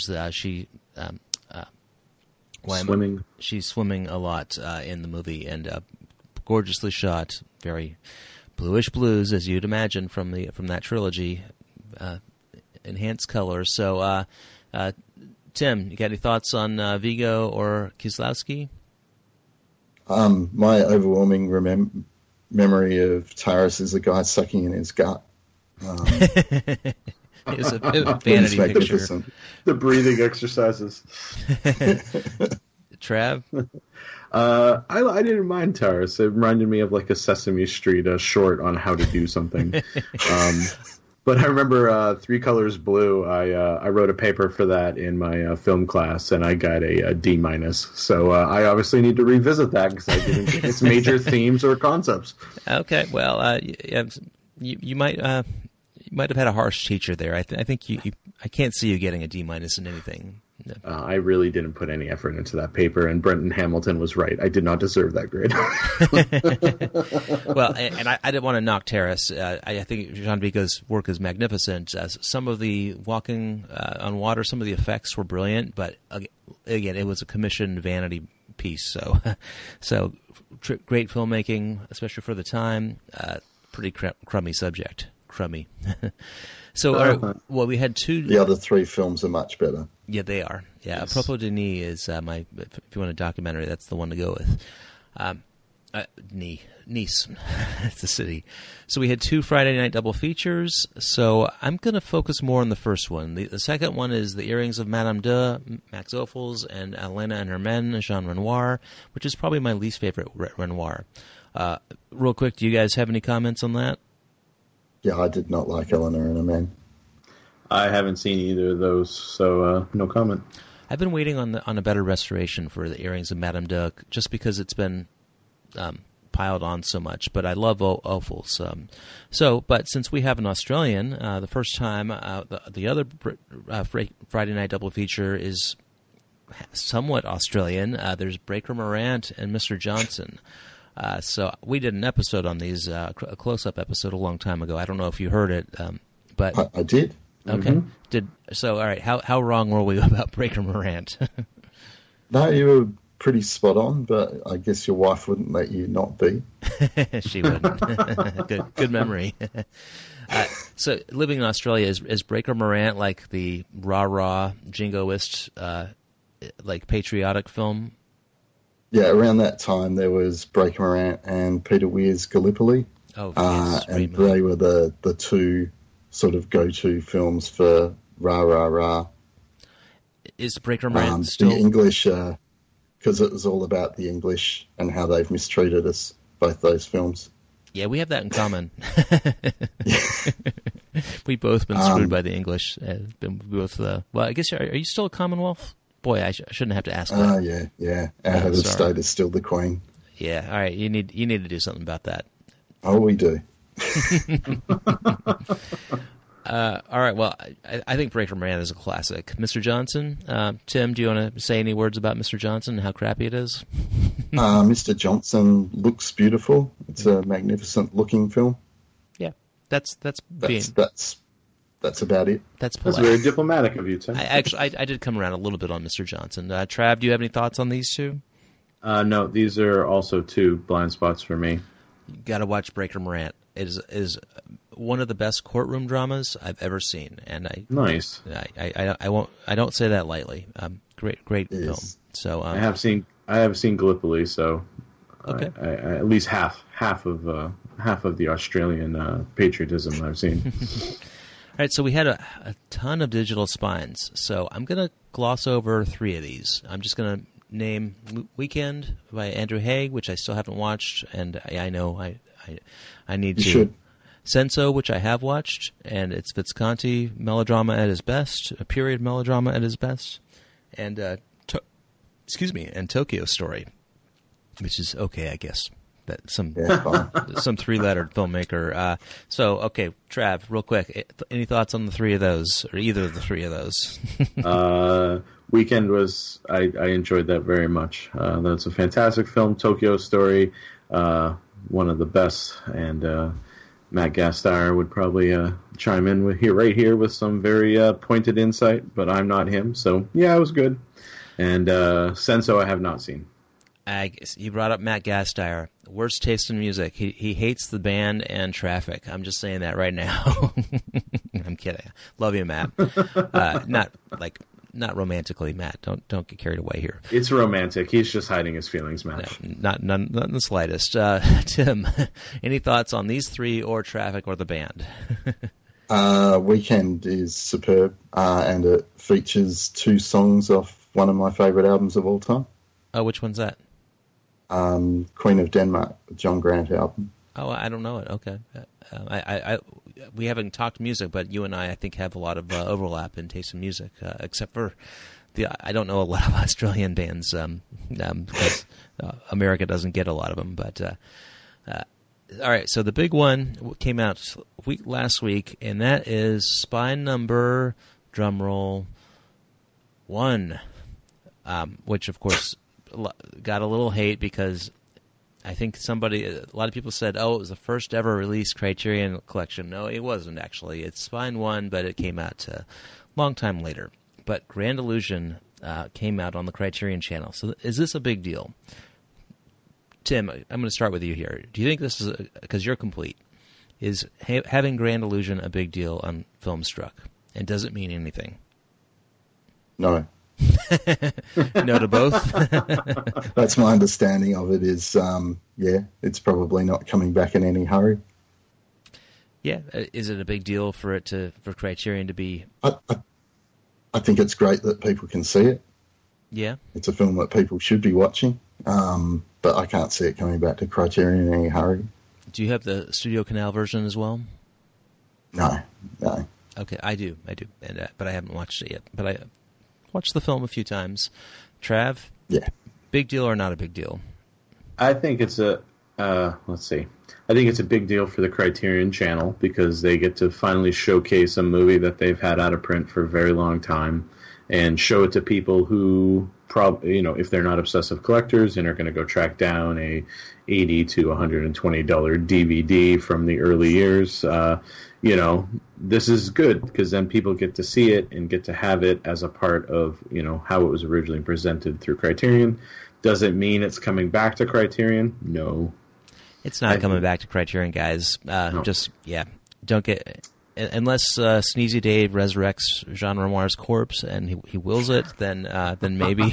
swimming. She's swimming a lot in the movie, and gorgeously shot, very bluish blues, as you'd imagine from that trilogy, enhanced color. So, Tim, you got any thoughts on Vigo or Kieslowski? My overwhelming memory of Taras is a guy sucking in his gut. It was a vanity picture. The breathing exercises. Trav? I didn't mind Taras. It reminded me of like a Sesame Street short on how to do something. But I remember Three Colors Blue. I wrote a paper for that in my film class, and I got a D-. So I obviously need to revisit that because I didn't get its major themes or concepts. Okay, well, you might have had a harsh teacher there. I think I can't see you getting a D- in anything. I really didn't put any effort into that paper, and Brenton Hamilton was right. I did not deserve that grade. Well, and I didn't want to knock Terrace. I think Jean Vigo's work is magnificent. Some of the walking on water, some of the effects were brilliant, but again, it was a commissioned vanity piece. So great filmmaking, especially for the time. Pretty crummy subject. Crummy. So, well, we had two. The other three films are much better. Yeah, they are. Yeah, Yes. Apropos de Nice is if you want a documentary, that's the one to go with. Nice. It's the city. So we had two Friday night double features. So I'm going to focus more on the first one. The second one is The Earrings of Madame de, Max Ophuls, and Elena and Her Men, Jean Renoir, which is probably my least favorite Renoir. Real quick, do you guys have any comments on that? Yeah, I did not like Eleanor and a Man. I haven't seen either of those, so no comment. I've been waiting on a better restoration for The Earrings of Madame de, just because it's been piled on so much. But I love Ophuls. But since we have an Australian, the first time the other Friday night double feature is somewhat Australian. There's Breaker Morant and Mr. Johnson. So we did an episode on these, a close-up episode a long time ago. I don't know if you heard it, but I did. Okay. All right. How wrong were we about Breaker Morant? No, you were pretty spot on, but I guess your wife wouldn't let you not be. She wouldn't. Good memory. So living in Australia, is Breaker Morant like the rah-rah jingoist, like patriotic film? Yeah, around that time there was Breaker Morant and Peter Weir's Gallipoli. Oh, yes. And they were the two sort of go-to films for rah, rah, rah. Is Breaker Morant still... The English, because it was all about the English and how they've mistreated us, both those films. Yeah, we have that in common. We've both been screwed by the English. Well, I guess, are you still a Commonwealth? Boy, I shouldn't have to ask that. Yeah. Our head of state is still the Queen. Yeah, all right. You need to do something about that. Oh, we do. All right. Well, I think Breaker Morant is a classic. Mr. Johnson, Tim, do you want to say any words about Mr. Johnson and how crappy it is? Mr. Johnson looks beautiful. It's a magnificent looking film. Yeah, that's about it. That's polite. That's very diplomatic of you, Tim. I did come around a little bit on Mr. Johnson. Trav, do you have any thoughts on these two? No, these are also two blind spots for me. You got to watch Breaker Morant. It is one of the best courtroom dramas I've ever seen, and Nice. I don't say that lightly. Great film. So I have seen Gallipoli, so okay. I at least half of the Australian patriotism I've seen. All right, so we had a ton of digital spines. So I'm going to gloss over three of these. I'm just going to name Weekend by Andrew Haigh, which I still haven't watched, and I know I need to. You should. Senso, which I have watched, and it's Visconti melodrama at his best, a period melodrama at his best, and and Tokyo Story, which is okay, I guess. That some three-lettered filmmaker. Okay, Trav, real quick, any thoughts on the three of those, or either of the three of those? Weekend was I enjoyed that very much. That's a fantastic film. Tokyo Story, one of the best, and Matt Gasteyer would probably chime in right here with some very pointed insight, but I'm not him, so yeah, it was good. And Senso I have not seen. You brought up Matt Gasteyer. Worst taste in music. He hates the band and Traffic. I'm just saying that right now. I'm kidding. Love you, Matt. Not romantically, Matt. Don't get carried away here. It's romantic. He's just hiding his feelings, Matt. No, not in the slightest. Tim, any thoughts on these three or Traffic or the band? Weekend is superb, and it features two songs off one of my favourite albums of all time. Oh, which one's that? Queen of Denmark, John Grant album. Oh, I don't know it. Okay. We haven't talked music, but you and I think, have a lot of overlap in taste in music, except for I don't know a lot of Australian bands because America doesn't get a lot of them. But all right, so the big one came out last week, and that is spine number, drum roll, 1, which of course got a little hate because I think a lot of people said, oh, it was the first ever released Criterion Collection. No, it wasn't actually. It's Spine 1, but it came out a long time later. But Grand Illusion came out on the Criterion Channel. So is this a big deal? Tim, I'm going to start with you here. Do you think this is, because you're complete, is having Grand Illusion a big deal on Filmstruck? And does it mean anything? No. No to both? That's my understanding of it is, it's probably not coming back in any hurry. Yeah. Is it a big deal for Criterion to be... I think it's great that people can see it. Yeah. It's a film that people should be watching, but I can't see it coming back to Criterion in any hurry. Do you have the Studio Canal version as well? No. Okay, I do, and but I haven't watched it yet. But I watched the film a few times. Trav? Yeah. Big deal or not a big deal? I think it's I think it's a big deal for the Criterion Channel because they get to finally showcase a movie that they've had out of print for a very long time and show it to people who probably, if they're not obsessive collectors and are going to go track down a $80 to $120 DVD from the early years, this is good because then people get to see it and get to have it as a part of, how it was originally presented through Criterion. Does it mean it's coming back to Criterion? No. It's not coming back to Criterion, guys. No. Don't get... Unless Sneezy Dave resurrects Jean Renoir's corpse and he wills it, then maybe.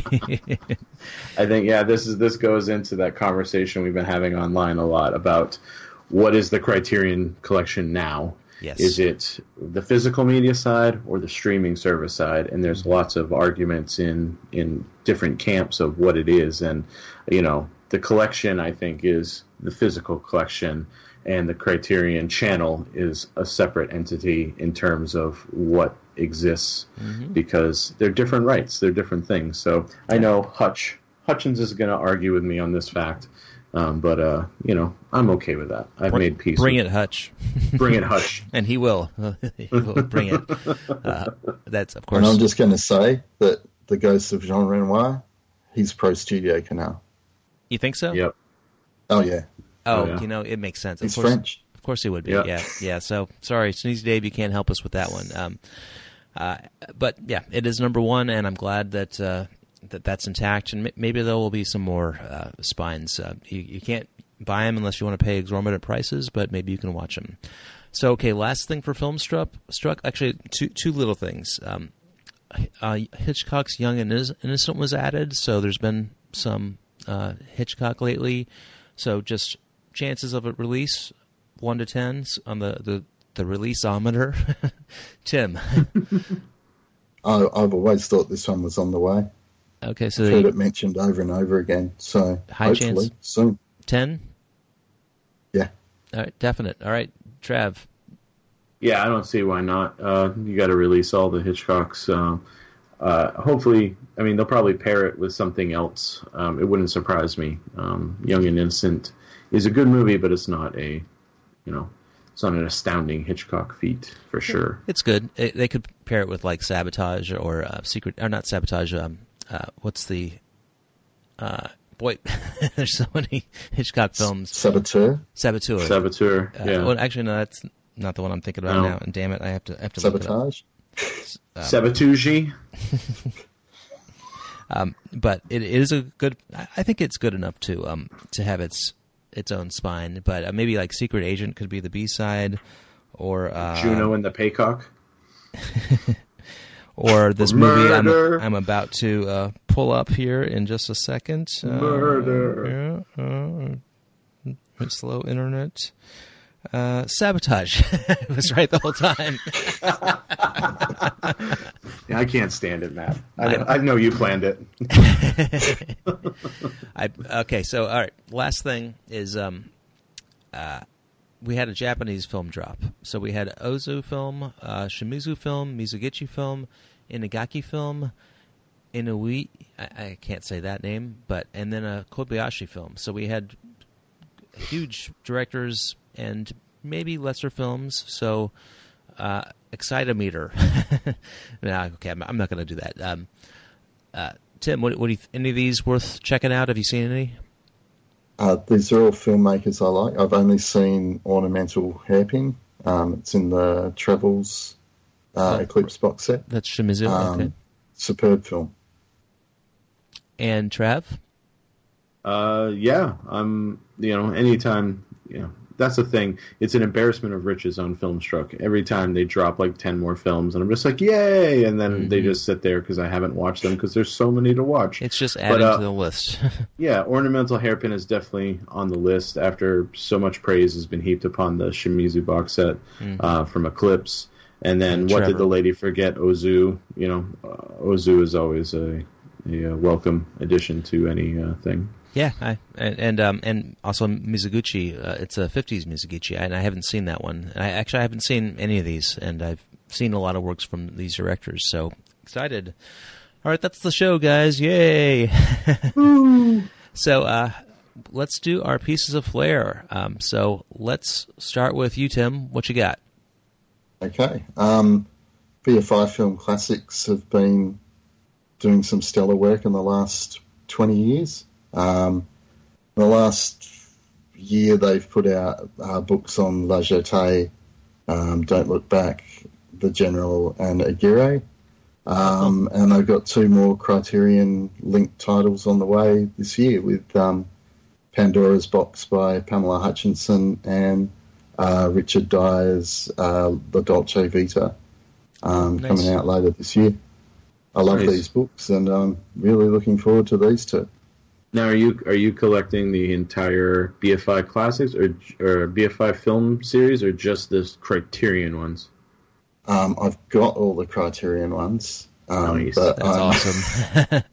I think this goes into that conversation we've been having online a lot about what is the Criterion Collection now. Yes. Is it the physical media side or the streaming service side? And there's lots of arguments in different camps of what it is. And the collection I think is the physical collection. And the Criterion Channel is a separate entity in terms of what exists because they're different rights, they're different things. So I know Hutchins is going to argue with me on this fact, but I'm okay with that. I've made peace. Bring it, Hutch. Bring it, Hutch. And he will. He will bring it. That's, of course. And I'm just going to say that the Ghost of Jean Renoir, he's pro Studio Canal. You think so? Yep. Oh, yeah. Oh, yeah. It makes sense. He's French. Of course he would be. Yeah. Yeah. So, sorry, Sneezy Dave, you can't help us with that one. But, yeah, it is number 1, and I'm glad that that's intact, and maybe there will be some more spines. You can't buy them unless you want to pay exorbitant prices, but maybe you can watch them. So, okay, last thing for Filmstruck. Actually, two little things. Hitchcock's Young and Innocent was added, so there's been some Hitchcock lately. So just chances of a release, 1 to 10 on the releaseometer. Tim. I've always thought this one was on the way. Okay, so I've heard it mentioned over and over again. So high hopefully chance. soon. 10? Yeah. All right, definite. All right, Trav. Yeah, I don't see why not. You got to release all the Hitchcocks. Hopefully, they'll probably pair it with something else. It wouldn't surprise me. Young and Innocent is a good movie, but it's not it's not an astounding Hitchcock feat for sure. It's good. They could pair it with like Sabotage or Secret, or not Sabotage. What's the boy? There's so many Hitchcock films. Saboteur. Yeah. Well, actually, no, that's not the one I'm thinking about now. And damn it, I have to Sabotage. Sabotage. But it is a good. I think it's good enough to have its own spine. But maybe like Secret Agent could be the B-side, or Juno and the Paycock, or this movie I'm about to pull up here in just a second. Murder. Slow internet. Sabotage. It was right the whole time. Yeah, I can't stand it, Matt. I know you planned it. Okay, so all right. Last thing is we had a Japanese film drop. So we had Ozu film, Shimizu film, Mizuguchi film, Inagaki film, Inui. I can't say that name, and then a Kobayashi film. So we had huge directors and maybe lesser films. So Excitometer. No, okay, I'm not going to do that. Tim, what do you? Any of these worth checking out? Have you seen any? These are all filmmakers I like. I've only seen Ornamental Hairpin. It's in the Travels Eclipse box set. That's Shimizu. Okay. Superb film. And Trav? Yeah, anytime, that's the thing. It's an embarrassment of riches on Filmstruck. Every time they drop like 10 more films, and I'm just like, yay! And then they just sit there because I haven't watched them because there's so many to watch. It's just adding to the list. Yeah, Ornamental Hairpin is definitely on the list after so much praise has been heaped upon the Shimizu box set from Eclipse. And then What Did the Lady Forget? Ozu. Ozu is always a welcome addition to any thing. Yeah, and also Mizuguchi. It's a 50s Mizuguchi, and I haven't seen that one. I haven't seen any of these, and I've seen a lot of works from these directors, so excited. All right, that's the show, guys. Yay! So let's do our pieces of flair. So let's start with you, Tim. What you got? Okay. BFI Film Classics have been doing some stellar work in the last 20 years. The last year they've put out books on La Jetée, Don't Look Back, The General, and Aguirre. And they've got 2 more Criterion-linked titles on the way this year with Pandora's Box by Pamela Hutchinson and Richard Dyer's The Dolce Vita coming out later this year. I love these books, and I'm really looking forward to these 2. Now, are you collecting the entire BFI Classics or BFI film series, or just the Criterion ones? I've got all the Criterion ones. Nice. But That's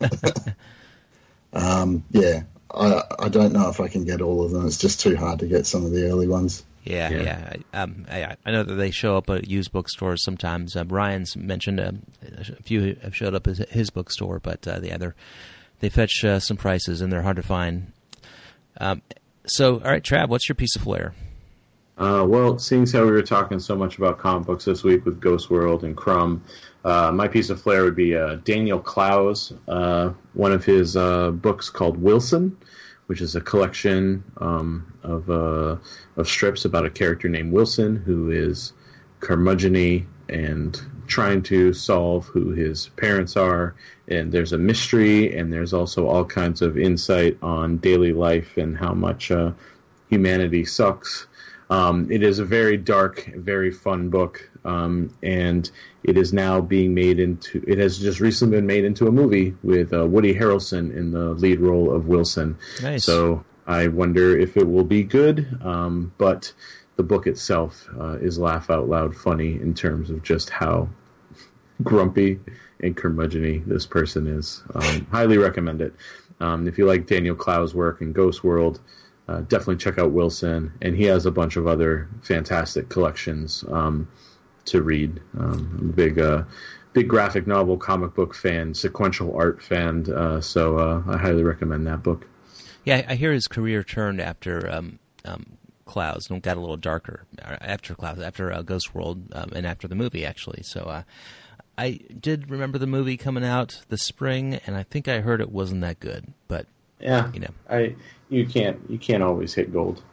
awesome. Yeah, I don't know if I can get all of them. It's just too hard to get some of the early ones. Yeah. I know that they show up at used bookstores sometimes. Ryan's mentioned a few have showed up at his bookstore, but they fetch some prices and they're hard to find. So, all right, Trav, what's your piece of flair? Well, seeing as how we were talking so much about comic books this week with Ghost World and Crumb, my piece of flair would be Daniel Clowes, one of his books called Wilson, which is a collection of strips about a character named Wilson who is curmudgeon-y and trying to solve who his parents are, and there's a mystery, and there's also all kinds of insight on daily life and how much humanity sucks. It is a very dark, very fun book, and it is now being made into. It has just recently been made into a movie with Woody Harrelson in the lead role of Wilson. Nice. So I wonder if it will be good, but the book itself is laugh out loud funny in terms of just how grumpy and curmudgeon-y this person is. Highly recommend it. If you like Daniel Clowes' work in Ghost World, definitely check out Wilson, and he has a bunch of other fantastic collections to read. I'm a big graphic novel, comic book fan, sequential art fan, so I highly recommend that book. Yeah, I hear his career turned after Clowes and got a little darker after Clowes, after Ghost World, and after the movie, actually. So I did remember the movie coming out this spring, and I think I heard it wasn't that good, but yeah, you can't always hit gold.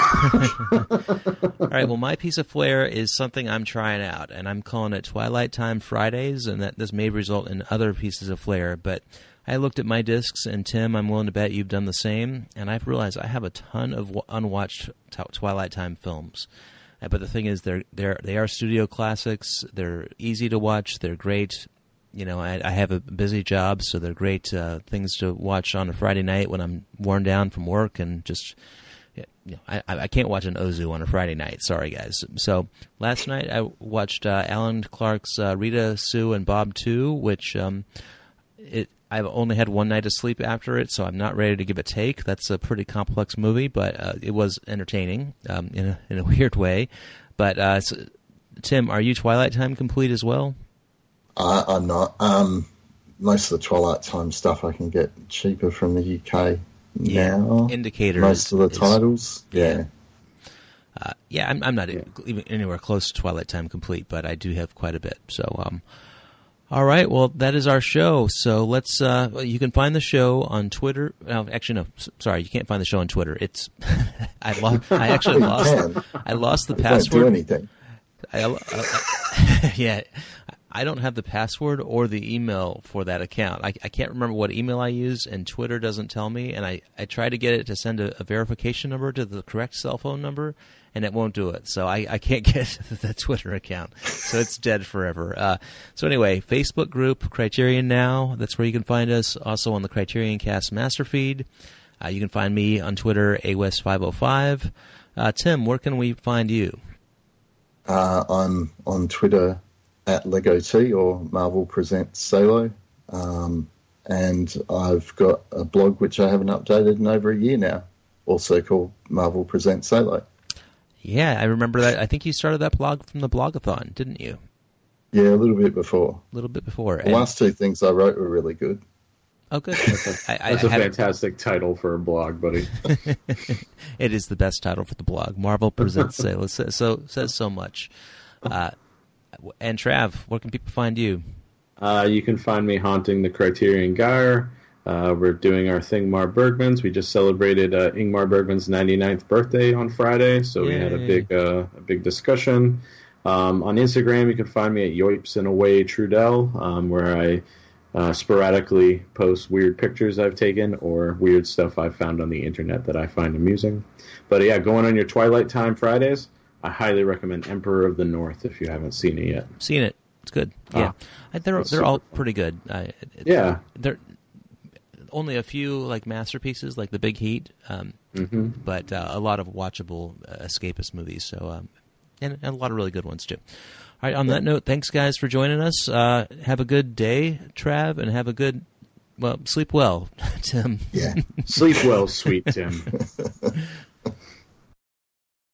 All right, well, my piece of flair is something I'm trying out, and I'm calling it Twilight Time Fridays, and that this may result in other pieces of flair, but I looked at my discs, and Tim, I'm willing to bet you've done the same, and I've realized I have a ton of unwatched Twilight Time films. But the thing is, they are studio classics. They're easy to watch. They're great. You know, I have a busy job, so they're great things to watch on a Friday night when I'm worn down from work, and just, I can't watch an Ozu on a Friday night. Sorry, guys. So last night I watched Alan Clark's Rita, Sue, and Bob 2, which I've only had one night of sleep after it, so I'm not ready to give a take. That's a pretty complex movie, but it was entertaining in a weird way. But Tim, are you Twilight Time complete as well? I'm not. Most of the Twilight Time stuff I can get cheaper from the UK now. Indicators. Most of the titles, yeah. Yeah, I'm not even anywhere close to Twilight Time complete, but I do have quite a bit. So, all right. Well, that is our show. So let's. You can find the show on Twitter. Actually, no. Sorry, you can't find the show on Twitter. It's. I actually lost. I lost the password. Don't do anything. Yeah. I don't have the password or the email for that account. I can't remember what email I use, and Twitter doesn't tell me. And I try to get it to send a verification number to the correct cell phone number, and it won't do it. So I can't get the Twitter account. So it's dead forever. So anyway, Facebook group, Criterion Now. That's where you can find us. Also on the Criterion Cast Master Feed. You can find me on Twitter, AWest505. Tim, where can we find you? I'm on Twitter at Lego T or Marvel Presents Salo. And I've got a blog which I haven't updated in over a year now, also called Marvel Presents Salo. Yeah, I remember that. I think you started that blog from the Blogathon, didn't you? Yeah, a little bit before. The last two things I wrote were really good. Oh, good. That's a fantastic title for a blog, buddy. It is the best title for the blog. Marvel Presents Salo. Says so much. And Trav, where can people find you? You can find me haunting the Criterion Gyre. We're doing our thing, Ingmar Bergman's. We just celebrated Ingmar Bergman's 99th birthday on Friday, so we had a big discussion. On Instagram, you can find me at Yoips and Away Trudell, where I sporadically post weird pictures I've taken or weird stuff I've found on the internet that I find amusing. But yeah, going on your Twilight Time Fridays, I highly recommend Emperor of the North if you haven't seen it yet. Seen it. It's good. Yeah. They're all pretty good. Yeah. They're only a few like masterpieces like The Big Heat, but a lot of watchable escapist movies. So and a lot of really good ones too. All right, on that note, thanks guys for joining us. Have a good day, Trav, and have a good sleep well, Tim. Yeah. Sleep well, sweet Tim.